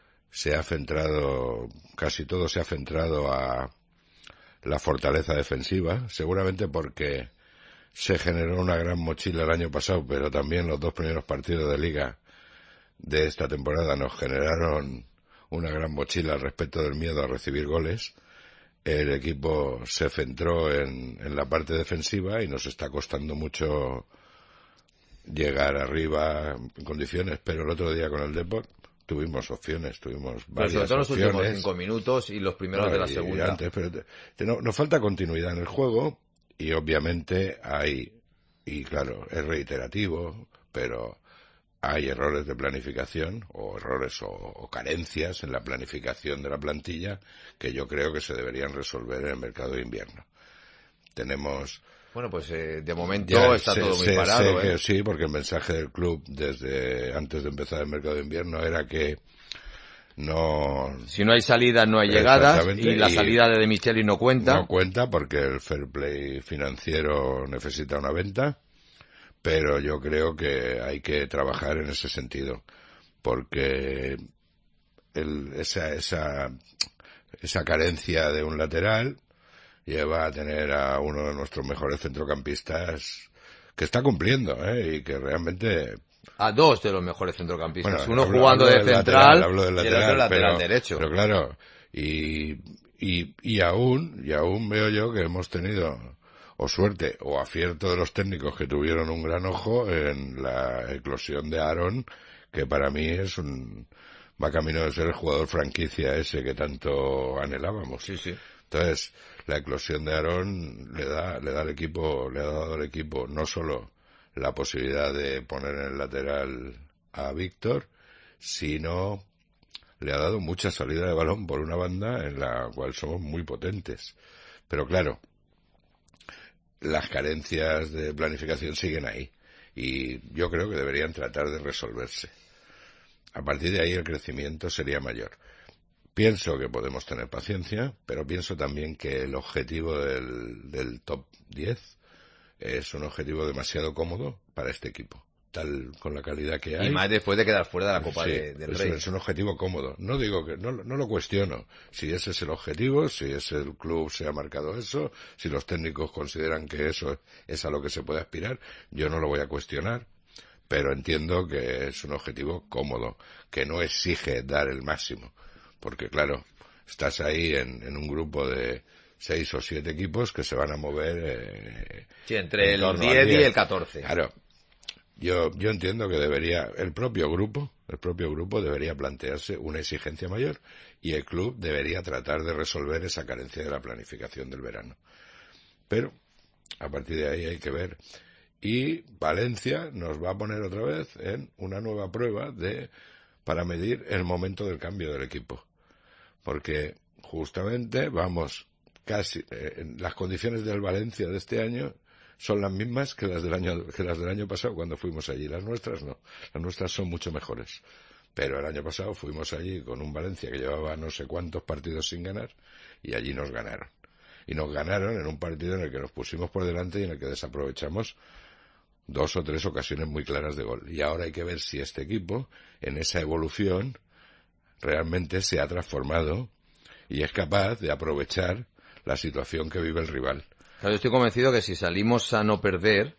Casi todo se ha centrado a la fortaleza defensiva, seguramente porque se generó una gran mochila el año pasado, pero también los 2 primeros partidos de liga de esta temporada nos generaron una gran mochila respecto del miedo a recibir goles. el equipo se centró en la parte defensiva y nos está costando mucho llegar arriba en condiciones, pero el otro día con el Depor tuvimos opciones, tuvimos varias sobre todo opciones. los últimos 5 minutos y los primeros de la segunda. Antes, pero nos falta continuidad en el juego y obviamente y claro, es reiterativo, pero hay errores de planificación o errores o carencias en la planificación de la plantilla que yo creo que se deberían resolver en el mercado de invierno. Tenemos... Bueno, pues de momento está todo muy parado. Que sí, porque el mensaje del club desde antes de empezar el mercado de invierno era que no... Si no hay salidas, no hay llegadas, y la salida de Micheli no cuenta. No cuenta porque el fair play financiero necesita una venta, pero yo creo que hay que trabajar en ese sentido, porque esa carencia de un lateral lleva a tener a uno de nuestros mejores centrocampistas que está cumpliendo, y que realmente... A dos de los mejores centrocampistas. Bueno, uno jugando de central hablo del y el otro lateral pero, derecho. Pero claro, y aún veo yo que hemos tenido o suerte o acierto de los técnicos que tuvieron un gran ojo en la eclosión de Aaron, que para mí va camino de ser el jugador franquicia ese que tanto anhelábamos. Sí, sí. Entonces, la eclosión de Aaron le ha dado al equipo no solo la posibilidad de poner en el lateral a Víctor, sino le ha dado mucha salida de balón por una banda en la cual somos muy potentes. Pero claro, las carencias de planificación siguen ahí y yo creo que deberían tratar de resolverse. A partir de ahí el crecimiento sería mayor. Pienso que podemos tener paciencia, pero pienso también que el objetivo del top 10 es un objetivo demasiado cómodo para este equipo, tal con la calidad que hay. Y más después de quedar fuera de la Copa Sí, del Rey. Es un objetivo cómodo. No digo que no lo cuestiono. Si ese es el objetivo, si el club se ha marcado eso, si los técnicos consideran que eso es a lo que se puede aspirar, yo no lo voy a cuestionar. Pero entiendo que es un objetivo cómodo, que no exige dar el máximo. Porque claro, estás ahí en un grupo de 6 o 7 equipos que se van a mover sí, entre el 10 y el 14. Claro, yo entiendo que el propio grupo debería plantearse una exigencia mayor y el club debería tratar de resolver esa carencia de la planificación del verano. Pero a partir de ahí hay que ver. Y Valencia nos va a poner otra vez en una nueva prueba para medir el momento del cambio del equipo. Porque justamente casi las condiciones del Valencia de este año son las mismas que las del año pasado cuando fuimos allí. Las nuestras no, las nuestras son mucho mejores. Pero el año pasado fuimos allí con un Valencia que llevaba no sé cuántos partidos sin ganar y allí nos ganaron. Y nos ganaron en un partido en el que nos pusimos por delante y en el que desaprovechamos 2 o 3 ocasiones muy claras de gol. Y ahora hay que ver si este equipo, en esa evolución, realmente se ha transformado y es capaz de aprovechar la situación que vive el rival. Claro, yo estoy convencido que si salimos a no perder,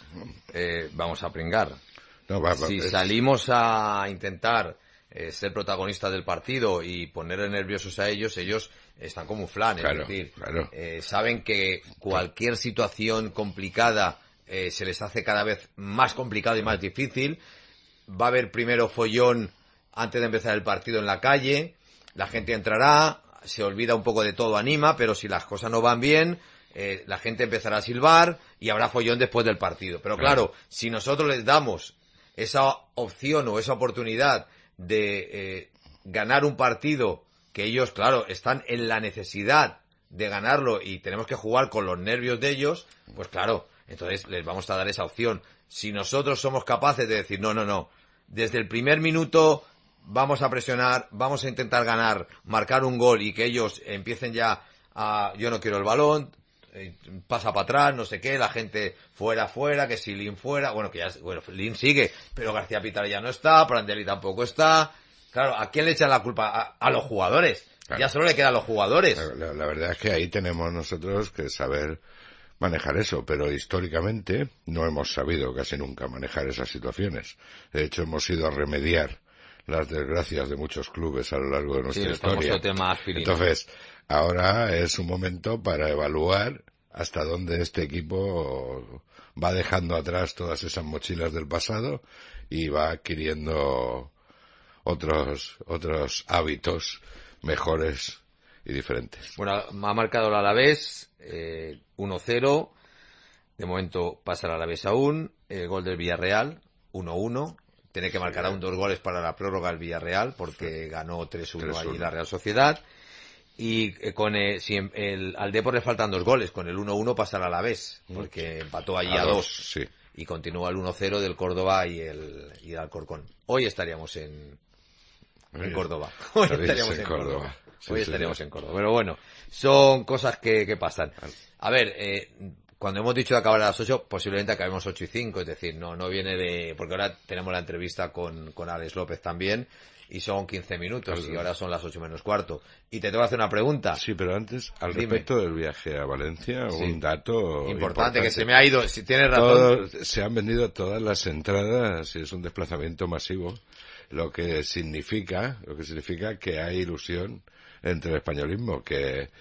vamos a pringar. Si salimos a intentar ser protagonistas del partido y ponerle nerviosos a ellos están como un flan. Claro, es decir, claro. Saben que cualquier situación complicada se les hace cada vez más complicado y más difícil. Va a haber primero follón antes de empezar el partido en la calle, la gente entrará, se olvida un poco de todo, anima, pero si las cosas no van bien, la gente empezará a silbar y habrá follón después del partido. Pero claro, si nosotros les damos esa opción o esa oportunidad de ganar un partido que ellos, claro, están en la necesidad de ganarlo y tenemos que jugar con los nervios de ellos, pues claro, entonces les vamos a dar esa opción. Si nosotros somos capaces de decir, no, desde el primer minuto vamos a presionar, vamos a intentar ganar, marcar un gol y que ellos empiecen ya a, yo no quiero el balón, pasa para atrás, no sé qué, la gente fuera, que si Lin fuera, Lin sigue, pero García Pitar ya no está, Prandelli tampoco está. Claro, ¿a quién le echan la culpa? A los jugadores. Claro. Ya solo le quedan los jugadores. La verdad es que ahí tenemos nosotros que saber manejar eso, pero históricamente no hemos sabido casi nunca manejar esas situaciones. De hecho, hemos ido a remediar las desgracias de muchos clubes a lo largo de nuestra el historia. famoso tema aspirina. Entonces, ahora es un momento para evaluar hasta dónde este equipo va dejando atrás todas esas mochilas del pasado y va adquiriendo otros hábitos mejores y diferentes. Bueno, ha marcado el Alavés 1-0. De momento pasa el Alavés aún. El gol del Villarreal 1-1. Tiene que marcar aún 2 goles para la prórroga el Villarreal porque ganó 3-1 allí la Real Sociedad. Y si al Depor le faltan 2 goles, con el 1-1 pasa el Alavés porque empató allí a 2. Sí. Y continúa el 1-0 del Córdoba y el Alcorcón. Hoy estaríamos en Córdoba. Hoy estaríamos en Córdoba. Hoy estaríamos en Córdoba. Pero bueno, son cosas que pasan. A ver, cuando hemos dicho de acabar a las 8, posiblemente acabemos 8 y 5, es decir, no viene de... Porque ahora tenemos la entrevista con Alex López también, y son 15 minutos, y ahora son las 8 menos cuarto. Y te tengo que hacer una pregunta. Sí, pero antes, al Dime. respecto del viaje a Valencia, un dato importante que se me ha ido, si tienes razón. Se han vendido todas las entradas, y es un desplazamiento masivo, lo que significa que hay ilusión entre el españolismo, que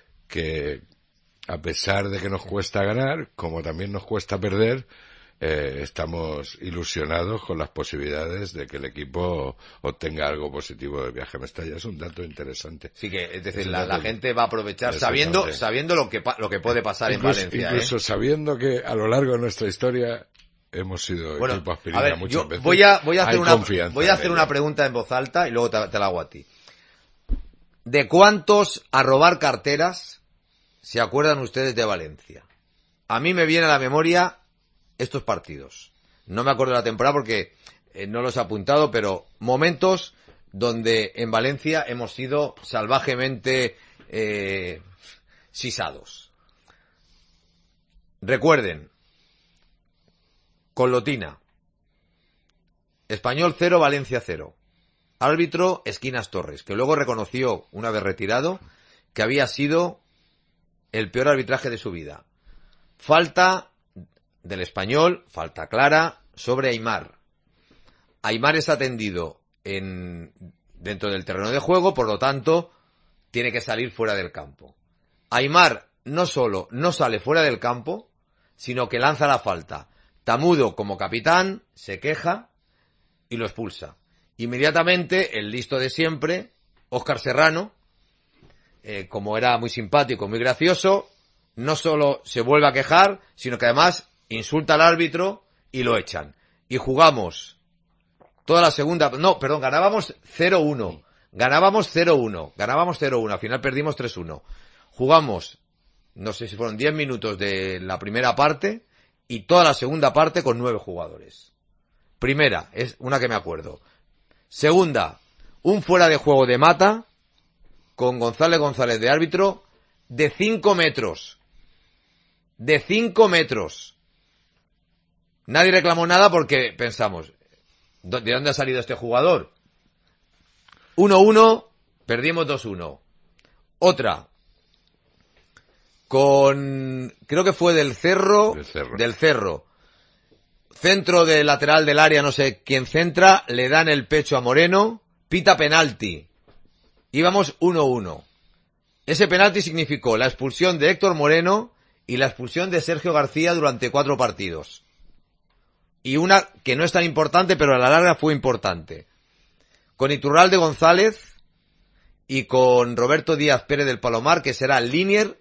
a pesar de que nos cuesta ganar, como también nos cuesta perder, estamos ilusionados con las posibilidades de que el equipo obtenga algo positivo del viaje a Mestalla. Es un dato interesante. Sí, que es decir, la gente va a aprovechar sabiendo lo que puede pasar en Valencia. Incluso sabiendo que a lo largo de nuestra historia hemos sido equipo aspirina muchas veces. Voy a hacer una pregunta en voz alta y luego te la hago a ti. ¿De cuántos a robar carteras se acuerdan ustedes de Valencia? A mí me viene a la memoria estos partidos. No me acuerdo de la temporada porque no los he apuntado, pero momentos donde en Valencia hemos sido salvajemente sisados. Recuerden, Conlotina, Español 0, Valencia 0. Árbitro, Esquinas Torres, que luego reconoció, una vez retirado, que había sido el peor arbitraje de su vida. Falta del Español, falta clara, sobre Aimar. Aimar es atendido dentro del terreno de juego, por lo tanto, tiene que salir fuera del campo. Aimar no solo no sale fuera del campo, sino que lanza la falta. Tamudo, como capitán, se queja y lo expulsa. Inmediatamente, el listo de siempre, Óscar Serrano, como era muy simpático, muy gracioso, no solo se vuelve a quejar, sino que además insulta al árbitro y lo echan. Y jugamos toda la segunda... No, perdón, ganábamos 0-1. Ganábamos 0-1. Al final perdimos 3-1. Jugamos, no sé si fueron 10 minutos de la primera parte y toda la segunda parte con 9 jugadores. Primera, es una que me acuerdo. Segunda, un fuera de juego de Mata con González de árbitro de 5 metros. De 5 metros. Nadie reclamó nada porque pensamos, ¿de dónde ha salido este jugador? 1-1, perdimos 2-1. Otra, creo que fue del Cerro. Centro de lateral del área, no sé quién centra, le dan el pecho a Moreno, pita penalti. Íbamos 1-1. Ese penalti significó la expulsión de Héctor Moreno y la expulsión de Sergio García durante 4 partidos. Y una que no es tan importante, pero a la larga fue importante. Con Iturralde González y con Roberto Díaz Pérez del Palomar, que será el linier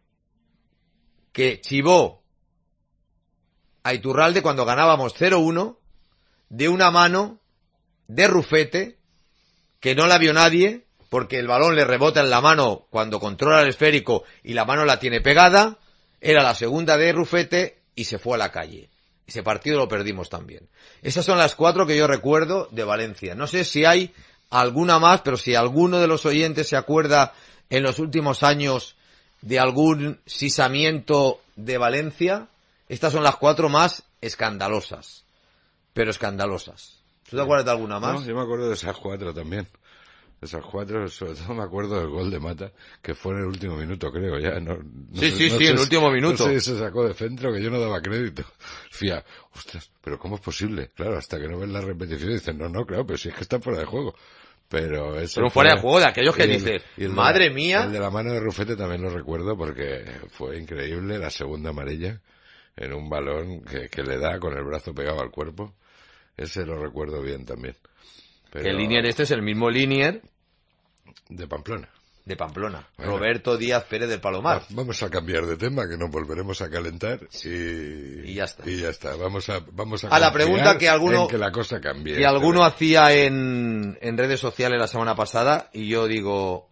que chivó a Iturralde cuando ganábamos 0-1 de una mano de Rufete que no la vio nadie porque el balón le rebota en la mano cuando controla el esférico y la mano la tiene pegada. Era la segunda de Rufete y se fue a la calle. Ese partido lo perdimos también. Esas son las 4 que yo recuerdo de Valencia. No sé si hay alguna más, pero si alguno de los oyentes se acuerda en los últimos años de algún sisamiento de Valencia, estas son las 4 más escandalosas. Pero escandalosas. ¿Tú te acuerdas de alguna más? No, yo me acuerdo de esas 4 también. Esas 4, sobre todo me acuerdo del gol de Mata, que fue en el último minuto, creo, ya. Sí, en el último minuto. No sé si se sacó de centro, que yo no daba crédito. Decía, ostras, pero ¿cómo es posible? Claro, hasta que no ven la repetición dicen, no, claro, pero si es que está fuera de juego. Pero fuera de juego, de aquellos que dices, madre mía. El de la mano de Rufete también lo recuerdo porque fue increíble, la segunda amarilla, en un balón que le da con el brazo pegado al cuerpo. Ese lo recuerdo bien también. Pero... Que el Linier es el mismo Linier de Pamplona. Bueno. Roberto Díaz Pérez del Palomar. Vamos a cambiar de tema, que nos volveremos a calentar y ya está. Y ya está. Vamos a la pregunta que alguno en que la cosa cambie. Que alguno hacía en redes sociales la semana pasada y yo digo,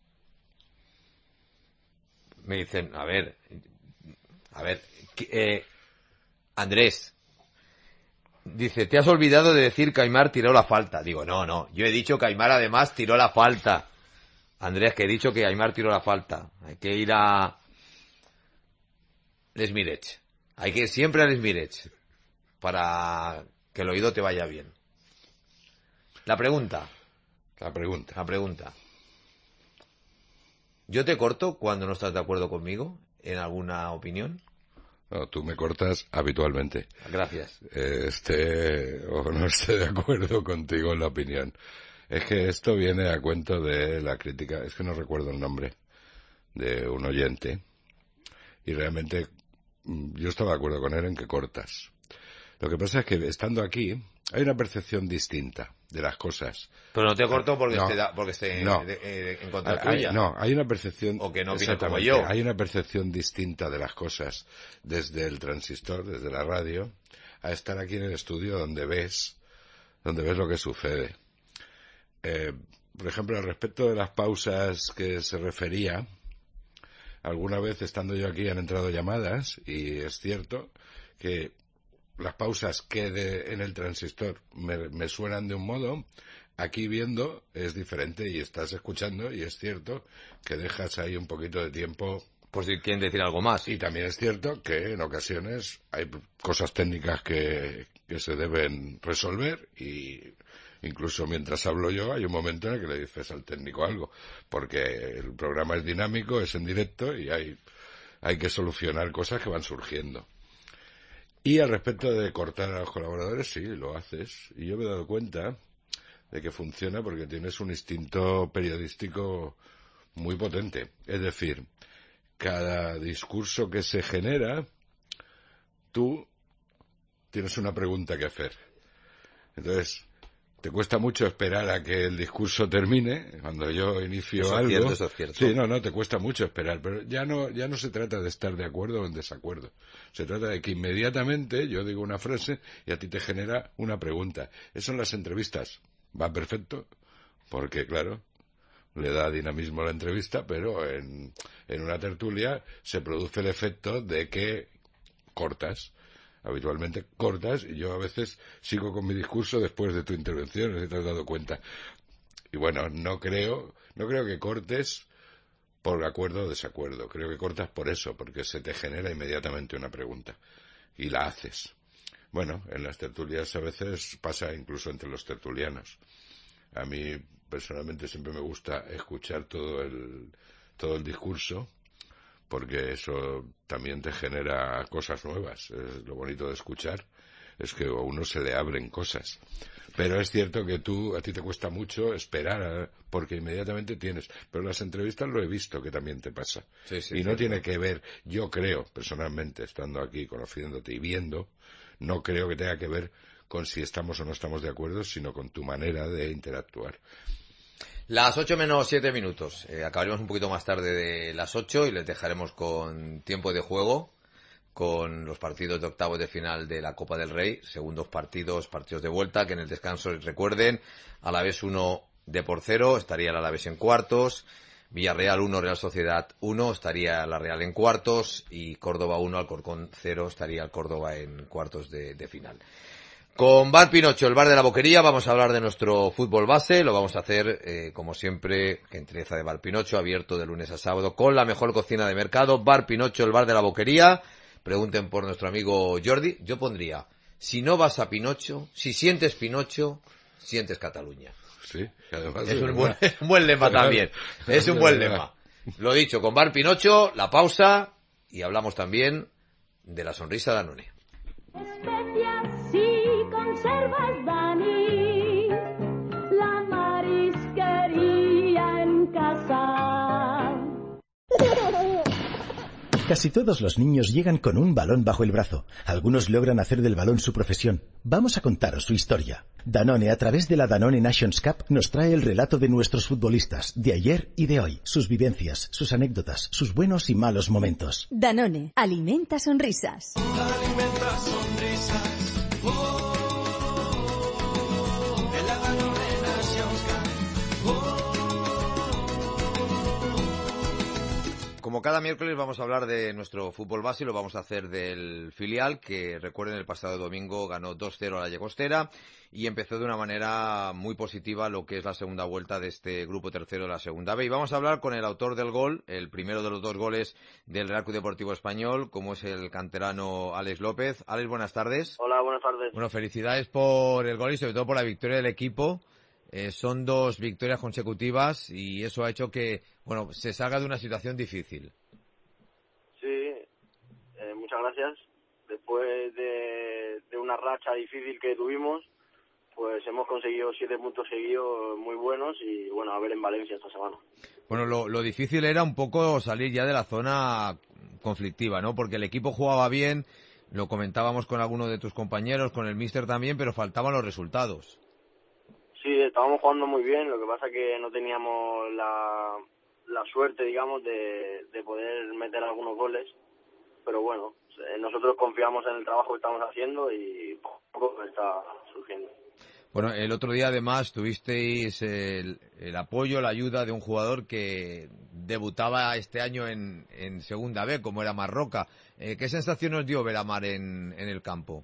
me dicen, a ver, Andrés. Dice, te has olvidado de decir que Aimar tiró la falta. Digo, no, yo he dicho que Aimar además tiró la falta. Andrés, que he dicho que Aimar tiró la falta. Hay que ir a Les Mirets. Hay que ir siempre a Les Mirets para que el oído te vaya bien. La pregunta. ¿Yo te corto cuando no estás de acuerdo conmigo en alguna opinión? No, tú me cortas habitualmente. Gracias. Esté o no esté de acuerdo contigo en la opinión. Es que esto viene a cuento de la crítica, es que no recuerdo el nombre, de un oyente. Y realmente yo estaba de acuerdo con él en que cortas. Lo que pasa es que estando aquí hay una percepción distinta de las cosas. Pero no te corto porque esté en contra tuya. No, hay una percepción... O que no opine como yo. Hay una percepción distinta de las cosas desde el transistor, desde la radio, a estar aquí en el estudio donde ves lo que sucede. Por ejemplo, al respecto de las pausas que se refería, alguna vez estando yo aquí han entrado llamadas y es cierto que las pausas que en el transistor me suenan de un modo, aquí viendo es diferente y estás escuchando y es cierto que dejas ahí un poquito de tiempo. Por si quieren decir algo más. Y también es cierto que en ocasiones hay cosas técnicas que se deben resolver y incluso mientras hablo yo hay un momento en el que le dices al técnico algo, porque el programa es dinámico, es en directo y hay que solucionar cosas que van surgiendo. Y al respecto de cortar a los colaboradores, sí, lo haces. Y yo me he dado cuenta de que funciona porque tienes un instinto periodístico muy potente. Es decir, cada discurso que se genera, tú tienes una pregunta que hacer. Entonces, te cuesta mucho esperar a que el discurso termine. Cuando yo inicio algo... Eso es cierto. Sí, no, te cuesta mucho esperar. Pero ya no se trata de estar de acuerdo o en desacuerdo. Se trata de que inmediatamente yo digo una frase y a ti te genera una pregunta. Eso en las entrevistas va perfecto, porque claro, le da dinamismo a la entrevista, pero en una tertulia se produce el efecto de que cortas. Habitualmente cortas y yo a veces sigo con mi discurso después de tu intervención, si te has dado cuenta. Y bueno, no creo que cortes por acuerdo o desacuerdo. Creo que cortas por eso, porque se te genera inmediatamente una pregunta y la haces. Bueno, en las tertulias a veces pasa incluso entre los tertulianos. A mí personalmente siempre me gusta escuchar todo el discurso, porque eso también te genera cosas nuevas. Lo bonito de escuchar es que a uno se le abren cosas. Pero es cierto que a ti te cuesta mucho esperar, porque inmediatamente tienes. Pero en las entrevistas lo he visto que también te pasa. Sí, y no tiene que ver, yo creo, personalmente, estando aquí, conociéndote y viendo, no creo que tenga que ver con si estamos o no estamos de acuerdo, sino con tu manera de interactuar. Las 8 menos 7 minutos. Acabaremos un poquito más tarde de las 8 y les dejaremos con tiempo de juego, con los partidos de octavos de final de la Copa del Rey, segundos partidos de vuelta, que en el descanso, recuerden, Alavés 1, Depor 0, estaría el Alavés en cuartos, Villarreal 1, Real Sociedad 1, estaría la Real en cuartos, y Córdoba 1, Alcorcón 0, estaría el Córdoba en cuartos de final. Con Bar Pinocho, el bar de la Boquería, vamos a hablar de nuestro fútbol base. Lo vamos a hacer, como siempre, gentileza de Bar Pinocho, abierto de lunes a sábado, con la mejor cocina de mercado. Bar Pinocho, el bar de la Boquería. Pregunten por nuestro amigo Jordi. Yo pondría, si no vas a Pinocho, si sientes Pinocho, sientes Cataluña. Sí, además Es un buen lema también. Es un buen lema. Lo dicho, con Bar Pinocho, la pausa y hablamos también de la sonrisa Danone. Especias y conservas, Dani, la marisquería en casa. Casi todos los niños llegan con un balón bajo el brazo. Algunos logran hacer del balón su profesión. Vamos a contaros su historia. Danone, a través de la Danone Nations Cup, nos trae el relato de nuestros futbolistas, de ayer y de hoy, sus vivencias, sus anécdotas, sus buenos y malos momentos. Danone, alimenta sonrisas. Alimenta sonrisas. En la Danone Nations Cup. Como cada miércoles vamos a hablar de nuestro fútbol base y lo vamos a hacer del filial, que recuerden el pasado domingo ganó 2-0 a la Llagostera y empezó de una manera muy positiva lo que es la segunda vuelta de este grupo tercero de la segunda B. Y vamos a hablar con el autor del gol, el primero de los 2 goles del Real Club Deportivo Español, como es el canterano Alex López. Alex, buenas tardes. Hola, buenas tardes. Bueno, felicidades por el gol y sobre todo por la victoria del equipo. Son 2 victorias consecutivas y eso ha hecho que, bueno, se salga de una situación difícil. Sí, muchas gracias. Después de una racha difícil que tuvimos, pues hemos conseguido 7 puntos seguidos muy buenos y, bueno, a ver en Valencia esta semana. Bueno, lo difícil era un poco salir ya de la zona conflictiva, ¿no? Porque el equipo jugaba bien, lo comentábamos con algunos de tus compañeros, con el míster también, pero faltaban los resultados. Sí, estábamos jugando muy bien, lo que pasa que no teníamos la suerte, digamos, de poder meter algunos goles, pero bueno, nosotros confiamos en el trabajo que estamos haciendo y poco está surgiendo. Bueno, el otro día además tuvisteis el apoyo, la ayuda de un jugador que debutaba este año en Segunda B, como era Marroca. ¿Qué sensación os dio ver a Mar en el campo?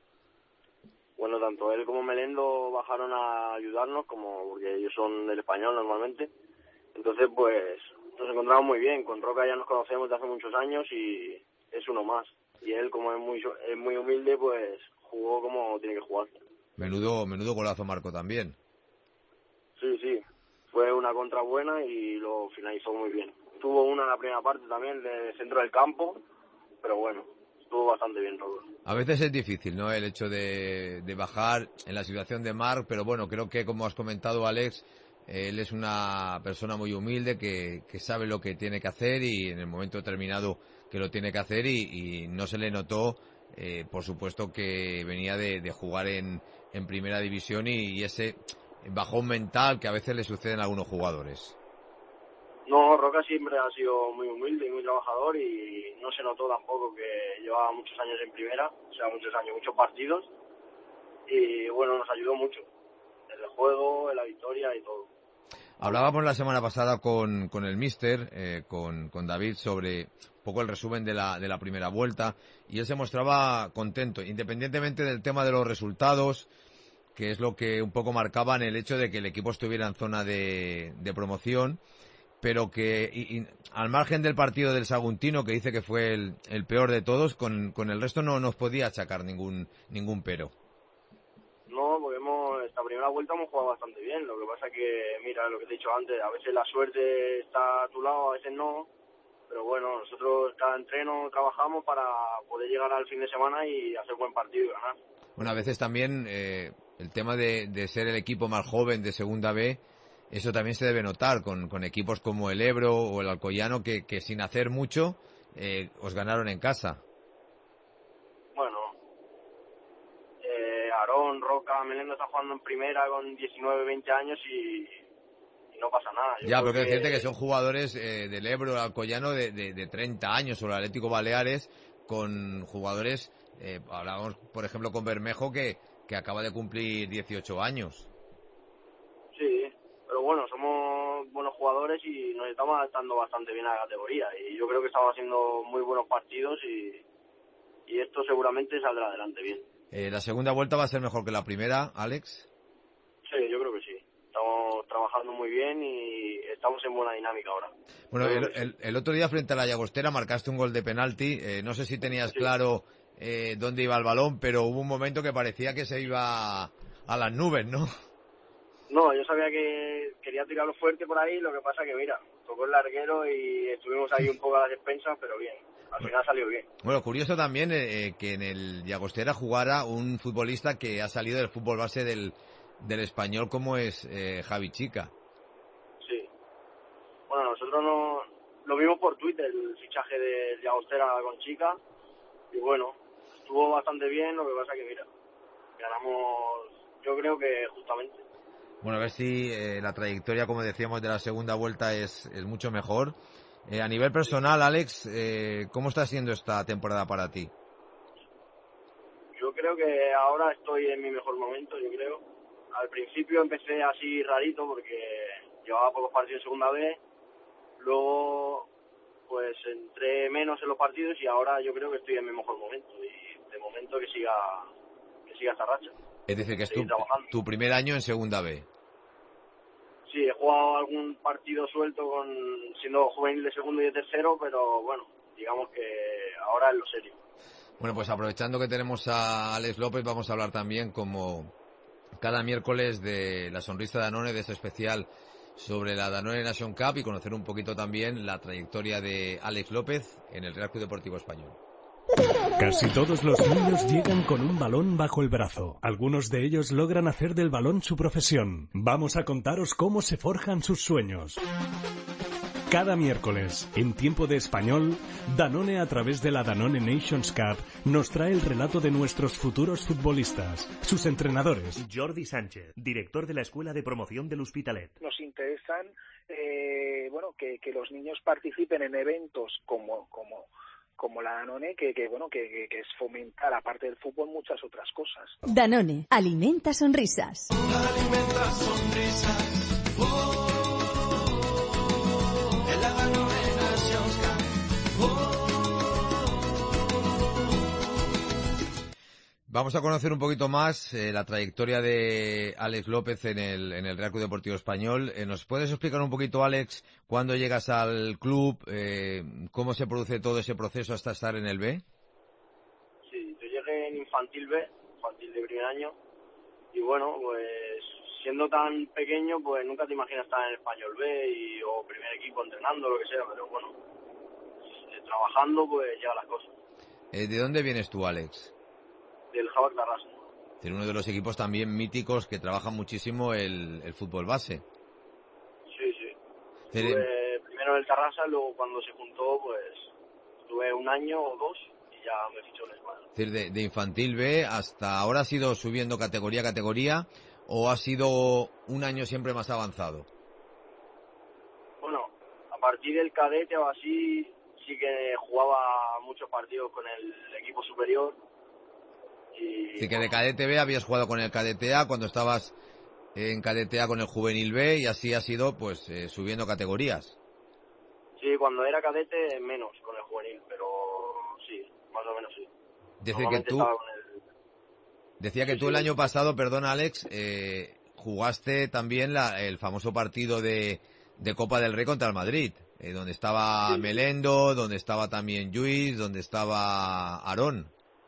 Bueno, tanto él como Melendo bajaron a ayudarnos, porque ellos son del Español normalmente. Entonces, pues, nos encontramos muy bien. Con Roca ya nos conocemos de hace muchos años y es uno más. Y él, como es muy humilde, pues, jugó como tiene que jugar. Menudo golazo marcó también. Sí. Fue una contra buena y lo finalizó muy bien. Tuvo una en la primera parte también, de centro del campo, pero bueno, estuvo bastante bien todo. A veces es difícil, ¿no?, el hecho de bajar en la situación de Marc, pero bueno, creo que, como has comentado, Alex, él es una persona muy humilde que sabe lo que tiene que hacer y en el momento determinado que lo tiene que hacer y no se le notó, por supuesto, que venía de jugar en primera división y ese bajón mental que a veces le sucede a algunos jugadores. No, Roca siempre ha sido muy humilde y muy trabajador y no se notó tampoco que llevaba muchos años en primera, o sea, muchos partidos, y bueno, nos ayudó mucho en el juego, en la victoria y todo. Hablábamos la semana pasada con el míster, con David, sobre un poco el resumen de la primera vuelta y él se mostraba contento, independientemente del tema de los resultados, que es lo que un poco marcaban el hecho de que el equipo estuviera en zona de promoción, pero que y al margen del partido del Saguntino, que dice que fue el peor de todos, con el resto no nos podía achacar ningún pero. No, porque esta primera vuelta hemos jugado bastante bien, lo que pasa que, mira, lo que te he dicho antes, a veces la suerte está a tu lado, a veces no, pero bueno, nosotros cada entreno trabajamos para poder llegar al fin de semana y hacer buen partido y ganar. Bueno, a veces también el tema de ser el equipo más joven de Segunda B, eso también se debe notar con equipos como el Ebro o el Alcoyano que sin hacer mucho os ganaron en casa. Bueno, Aarón, Roca, Melendo está jugando en primera con 19, 20 años y no pasa nada. Ya, pero quiero decirte que son jugadores del Ebro, el Alcoyano de 30 años o el Atlético Baleares, con jugadores, hablábamos por ejemplo con Bermejo que acaba de cumplir 18 años. Sí, pero bueno, somos buenos jugadores y nos estamos adaptando bastante bien a la categoría y yo creo que estamos haciendo muy buenos partidos y esto seguramente saldrá adelante bien. ¿La segunda vuelta va a ser mejor que la primera, Alex? Sí, yo creo que sí. Estamos trabajando muy bien y estamos en buena dinámica ahora. Bueno, el otro día frente a la Llagostera marcaste un gol de penalti. No sé si tenías claro dónde iba el balón, pero hubo un momento que parecía que se iba a las nubes, ¿no? No, yo sabía que quería tirarlo fuerte por ahí, lo que pasa que, mira, tocó el larguero y estuvimos ahí un poco a las expensas, pero bien, al final salió bien. Bueno, curioso también que en el Llagostera jugara un futbolista que ha salido del fútbol base del Español, como es Javi Chica. Sí. Bueno, nosotros no lo vimos por Twitter, el fichaje del Llagostera con Chica, y bueno, estuvo bastante bien, lo que pasa que, mira, ganamos, yo creo que justamente. Bueno, a ver si la trayectoria, como decíamos, de la segunda vuelta es mucho mejor. A nivel personal, Alex, ¿cómo está siendo esta temporada para ti? Yo creo que ahora estoy en mi mejor momento, yo creo. Al principio empecé así rarito porque llevaba pocos partidos en segunda B, luego pues entré menos en los partidos y ahora yo creo que estoy en mi mejor momento y de momento que siga esta racha. Es decir, que es tu primer año en segunda B. Sí, he jugado algún partido suelto siendo juvenil de segundo y de tercero, pero bueno, digamos que ahora es lo serio. Bueno, pues aprovechando que tenemos a Alex López, vamos a hablar también, como cada miércoles, de la sonrisa de Danone, de ese especial sobre la Danone Nation Cup, y conocer un poquito también la trayectoria de Alex López en el Real Club Deportivo Español. Casi todos los niños llegan con un balón bajo el brazo. Algunos de ellos logran hacer del balón su profesión. Vamos a contaros cómo se forjan sus sueños. Cada miércoles, en Tiempo de Español, Danone, a través de la Danone Nations Cup, nos trae el relato de nuestros futuros futbolistas, sus entrenadores. Jordi Sánchez, director de la Escuela de Promoción del Hospitalet. Nos interesan que los niños participen en eventos como la Danone, que es fomentar, aparte del fútbol, muchas otras cosas. Danone, alimenta sonrisas. Alimenta sonrisas. En la Danone Nations Cup. Vamos a conocer un poquito más la trayectoria de Alex López en el Real Club Deportivo Español. ¿Nos puedes explicar un poquito, Alex, cuándo llegas al club, cómo se produce todo ese proceso hasta estar en el B? Sí, yo llegué en infantil B, infantil de primer año, y bueno, pues siendo tan pequeño, pues nunca te imaginas estar en el Español B o primer equipo entrenando, lo que sea, pero bueno, trabajando pues llegan las cosas. ¿De dónde vienes tú, Alex? Del Jabal Tarrasa. Es uno de los equipos también míticos que trabajan muchísimo el fútbol base. Sí. Estuve primero en el Tarrasa, luego cuando se juntó, pues estuve un año o dos y ya me fichó en España. Es decir, de infantil B hasta ahora, ¿has ido subiendo categoría a categoría o ha sido un año siempre más avanzado? Bueno, a partir del cadete o así, sí que jugaba muchos partidos con el equipo superior. Así que de cadete B habías jugado con el cadete A cuando estabas en cadete A con el juvenil B, y así has ido pues subiendo categorías. Sí, cuando era cadete menos con el juvenil, pero sí, más o menos sí. Decía que tú el año pasado, perdón, Alex, jugaste también el famoso partido de Copa del Rey contra el Madrid, donde estaba Melendo, donde estaba también Lluís, donde estaba Aarón.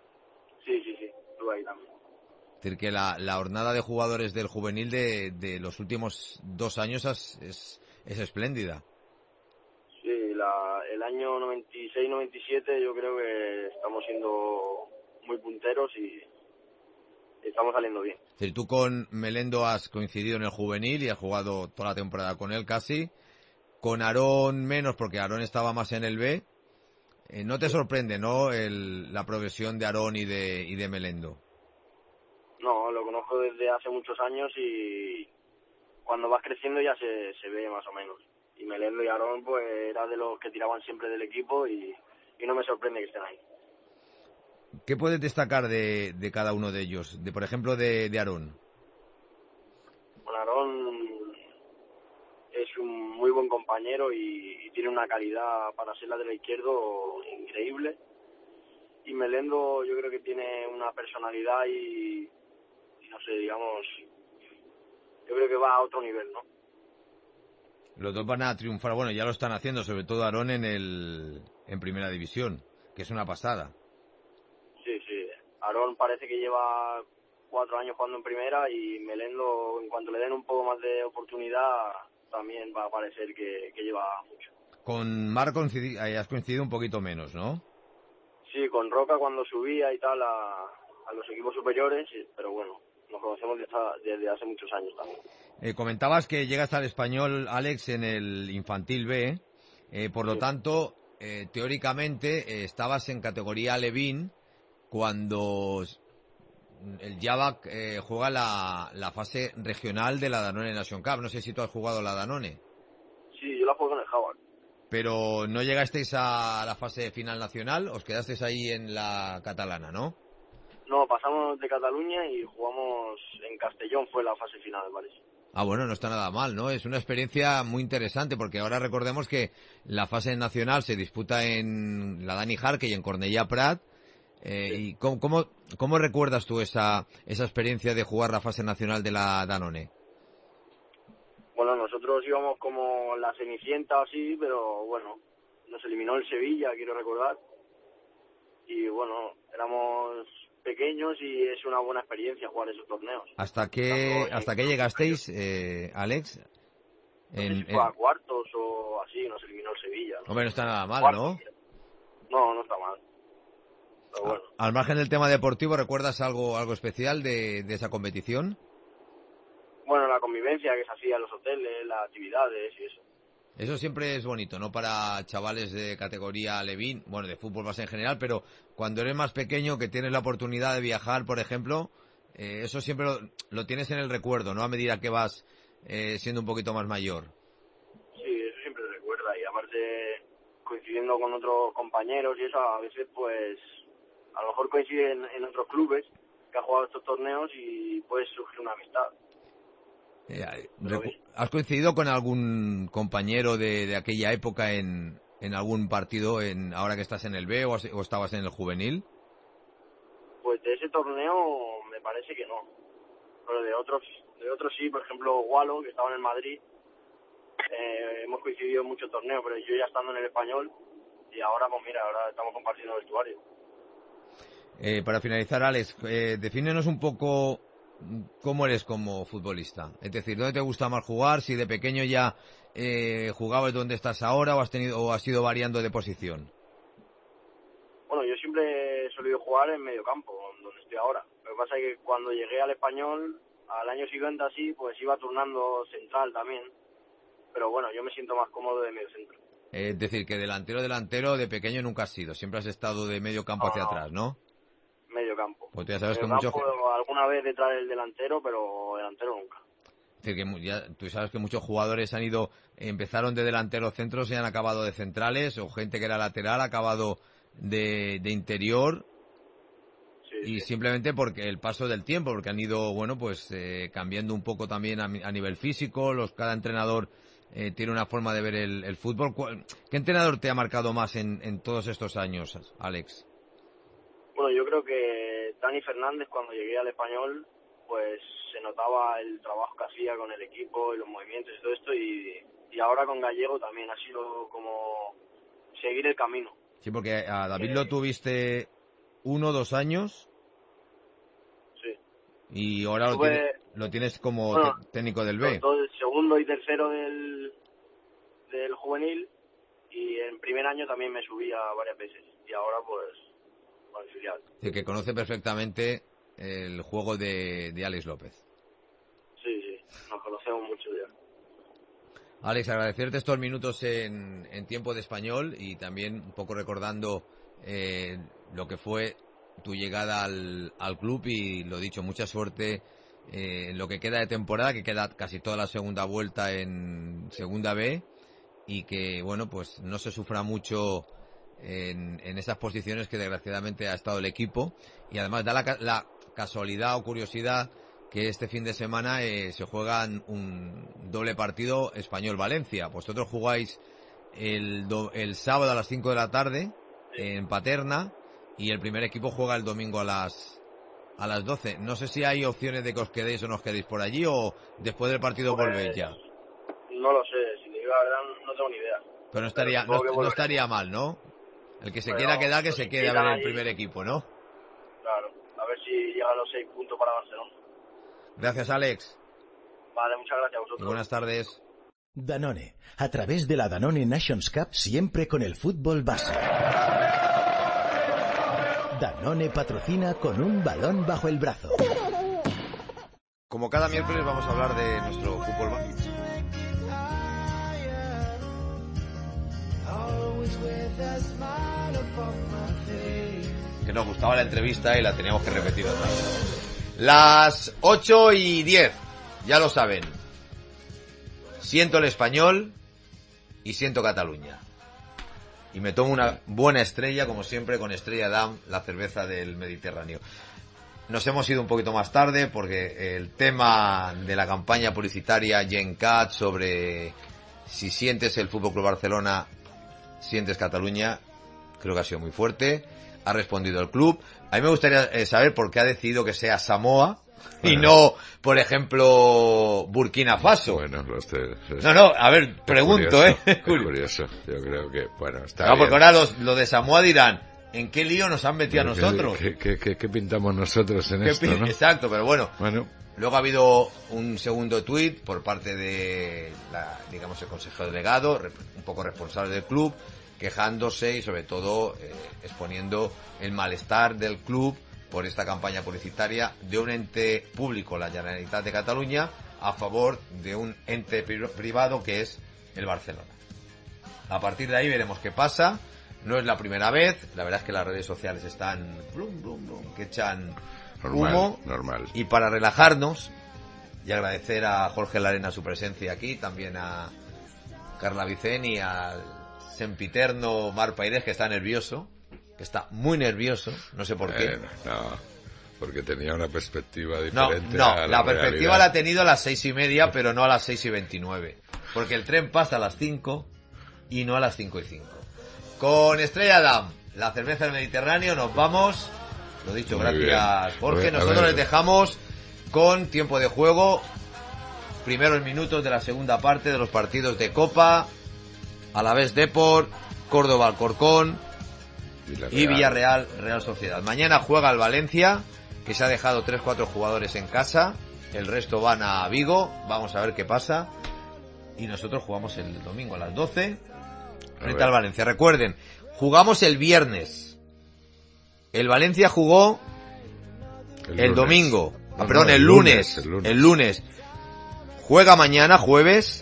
Es decir, que la jornada de jugadores del juvenil de los últimos 2 años es espléndida. Sí, el año 96-97 yo creo que estamos siendo muy punteros y estamos saliendo bien. Es decir, tú con Melendo has coincidido en el juvenil y has jugado toda la temporada con él casi. Con Aarón menos, porque Aarón estaba más en el B. ¿No te sorprende, no, la progresión de Aarón y de Melendo? No, lo conozco desde hace muchos años y cuando vas creciendo ya se ve más o menos. Y Melendo y Aarón pues era de los que tiraban siempre del equipo y no me sorprende que estén ahí. ¿Qué puedes destacar de cada uno de ellos? Por ejemplo, de Aarón. Bueno, Aarón es un muy buen compañero y tiene una calidad para ser lateral izquierdo increíble. Y Melendo yo creo que tiene una personalidad y no sé, digamos, yo creo que va a otro nivel, ¿no? Los dos van a triunfar, bueno, ya lo están haciendo, sobre todo Aarón en primera división, que es una pasada. Sí, Aarón parece que lleva 4 años jugando en primera y Melendo, en cuanto le den un poco más de oportunidad, también va a parecer que lleva mucho. Con Marc has coincidido un poquito menos, ¿no? Sí, con Roca cuando subía y tal a los equipos superiores, sí, pero bueno, nos conocemos desde hace muchos años también. Comentabas que llegas al Español, Alex, en el Infantil B, por lo tanto, teóricamente estabas en categoría Alevín cuando el Javac juega la fase regional de la Danone Nation Cup. No sé si tú has jugado la Danone. Sí, yo la juego en el Javac. Pero no llegasteis a la fase final nacional, os quedasteis ahí en la catalana, ¿no? No, pasamos de Cataluña y jugamos en Castellón, fue la fase final, parece. Ah, bueno, no está nada mal, ¿no? Es una experiencia muy interesante porque ahora recordemos que la fase nacional se disputa en la Dani Jarque y en Cornellà Prat. ¿Y cómo recuerdas tú esa experiencia de jugar la fase nacional de la Danone? Bueno, nosotros íbamos como la Cenicienta así, pero bueno, nos eliminó el Sevilla, quiero recordar. Y bueno, éramos pequeños y es una buena experiencia jugar esos torneos. ¿Hasta qué llegasteis, Alex? No sé si fue a cuartos o así, nos eliminó el Sevilla. Hombre, no está nada mal, ¿no? No está mal. Pero bueno. Al margen del tema deportivo, ¿recuerdas algo especial de esa competición? Bueno, la convivencia que se hacía en los hoteles, las actividades y eso. Eso siempre es bonito, ¿no? Para chavales de categoría Alevín, bueno, de fútbol base en general, pero cuando eres más pequeño, que tienes la oportunidad de viajar, por ejemplo, eso siempre lo tienes en el recuerdo, ¿no? A medida que vas siendo un poquito más mayor. Sí, eso siempre se recuerda y aparte coincidiendo con otros compañeros y eso, a veces pues a lo mejor coinciden en otros clubes que han jugado estos torneos y puede surgir una amistad. ¿Has coincidido con algún compañero de aquella época en algún partido ahora que estás en el B o estabas en el juvenil? Pues de ese torneo me parece que no, pero de otros sí, por ejemplo Gualo, que estaba en el Madrid, hemos coincidido en muchos torneos, pero yo ya estando en el Español y ahora pues mira, ahora estamos compartiendo vestuario. Para finalizar, Alex, defínenos un poco cómo eres como futbolista. Es decir, ¿dónde te gusta más jugar? Si de pequeño ya jugabas donde estás ahora o has ido variando de posición. Bueno, yo siempre he solido jugar en medio campo, donde estoy ahora. Lo que pasa es que cuando llegué al Español, al año siguiente así, pues iba turnando central también. Pero bueno, yo me siento más cómodo de medio centro. Es decir, que delantero de pequeño nunca has sido. Siempre has estado de medio campo hacia atrás, ¿no? Medio campo. Pues ya sabes que alguna vez detrás del delantero, pero delantero nunca. Es decir, que tú sabes que muchos jugadores empezaron de delantero centros y han acabado de centrales, o gente que era lateral ha acabado de interior. Sí, y sí. Simplemente porque el paso del tiempo, porque han ido, bueno, pues cambiando un poco también a nivel físico. Cada entrenador tiene una forma de ver el fútbol. ¿Qué entrenador te ha marcado más en todos estos años, Alex? Bueno, yo creo que Dani Fernández, cuando llegué al Español, pues se notaba el trabajo que hacía con el equipo y los movimientos y todo esto, y ahora con Gallego también ha sido como seguir el camino. Sí, porque a David lo tuviste 1 o 2 años. Sí. Y ahora lo tienes como técnico del B. El segundo y tercero del juvenil, y en primer año también me subía varias veces, y ahora pues con el filial. Sí, que conoce perfectamente el juego de Alex López. Sí, nos conocemos mucho ya. Alex, agradecerte estos minutos en tiempo de español y también un poco recordando lo que fue tu llegada al club, y lo dicho, mucha suerte en lo que queda de temporada, que queda casi toda la segunda vuelta en segunda B, y que bueno, pues no se sufra mucho en esas posiciones que desgraciadamente ha estado el equipo. Y además da la casualidad o curiosidad que este fin de semana se juegan un doble partido Español-Valencia. Vosotros jugáis el sábado a las 5 de la tarde en Paterna, y el primer equipo juega el domingo a las 12. No sé si hay opciones de que os quedéis o no os quedéis por allí, o después del partido volvéis ya. No lo sé, si te digo la verdad no tengo ni idea. Pero no estaría mal, ¿no? El que se quiera quedar, que se quede a ver el primer equipo, ¿no? Claro, a ver si si llegan los 6 puntos para Barcelona. Gracias, Alex. Vale, muchas gracias a vosotros. Y buenas tardes. Danone, a través de la Danone Nations Cup, siempre con el fútbol base. Danone patrocina con un balón bajo el brazo. Como cada miércoles vamos a hablar de nuestro fútbol base. Que nos gustaba la entrevista y la teníamos que repetir otra vez. Las 8:10, ya lo saben. Siento el Español y siento Cataluña. Y me tomo una buena estrella, como siempre, con Estrella Damm, la cerveza del Mediterráneo. Nos hemos ido un poquito más tarde porque el tema de la campaña publicitaria Gencat sobre si sientes el FC Barcelona, sientes Cataluña, creo que ha sido muy fuerte. Ha respondido el club. A mí me gustaría saber por qué ha decidido que sea Samoa y no, por ejemplo, Burkina Faso. Bueno, No, a ver, pregunto, curioso, es curioso. Yo creo que, bueno, está bien. Porque ahora los de Samoa dirán, ¿en qué lío nos han metido a nosotros? ¿Qué pintamos nosotros en esto, no? Exacto, pero bueno. Luego ha habido un segundo tuit por parte de, el consejo delegado, un poco responsable del club, quejándose y sobre todo exponiendo el malestar del club por esta campaña publicitaria de un ente público, la Generalitat de Cataluña, a favor de un ente privado que es el Barcelona. A partir de ahí veremos qué pasa. No es la primera vez, la verdad es que las redes sociales están que echan humo. Normal. Y para relajarnos y agradecer a Jorge Larena su presencia aquí, también a Carla Vicén y al sempiterno Mar Pairés, que está nervioso, que está muy nervioso, no sé por qué. No, porque tenía una perspectiva diferente. La perspectiva la ha tenido a las 6:30, pero no a las 6:29, porque el tren pasa a las 5 y no a las 5:05. Con Estrella Damm, la cerveza del Mediterráneo, nos vamos. Lo dicho, muy gracias, bien. Jorge. Nosotros les dejamos con tiempo de juego, primeros minutos de la segunda parte de los partidos de Copa. Alavés Depor, Córdoba Alcorcón y Villarreal Real Sociedad. Mañana juega el Valencia, que se ha dejado 3-4 jugadores en casa. El resto van a Vigo. Vamos a ver qué pasa. Y nosotros jugamos el domingo a las 12 frente al Valencia. Recuerden, jugamos el viernes. El Valencia jugó el domingo. El lunes. El lunes. Juega mañana, jueves.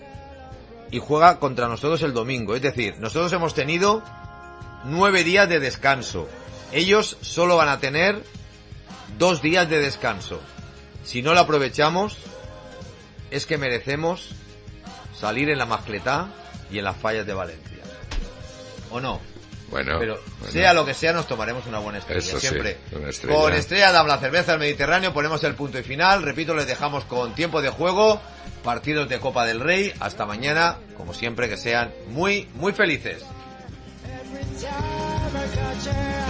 Y juega contra nosotros el domingo. Es decir, nosotros hemos tenido 9 días de descanso. Ellos solo van a tener 2 días de descanso. Si no lo aprovechamos, es que merecemos salir en la Mascletá y en las fallas de Valencia. ¿O no? Pero sea lo que sea, nos tomaremos una buena estrella. Eso siempre. Sí, una estrella. Con Estrella Damm, la cerveza del Mediterráneo, ponemos el punto y final. Repito, les dejamos con tiempo de juego, partidos de Copa del Rey. Hasta mañana, como siempre, que sean muy, muy felices.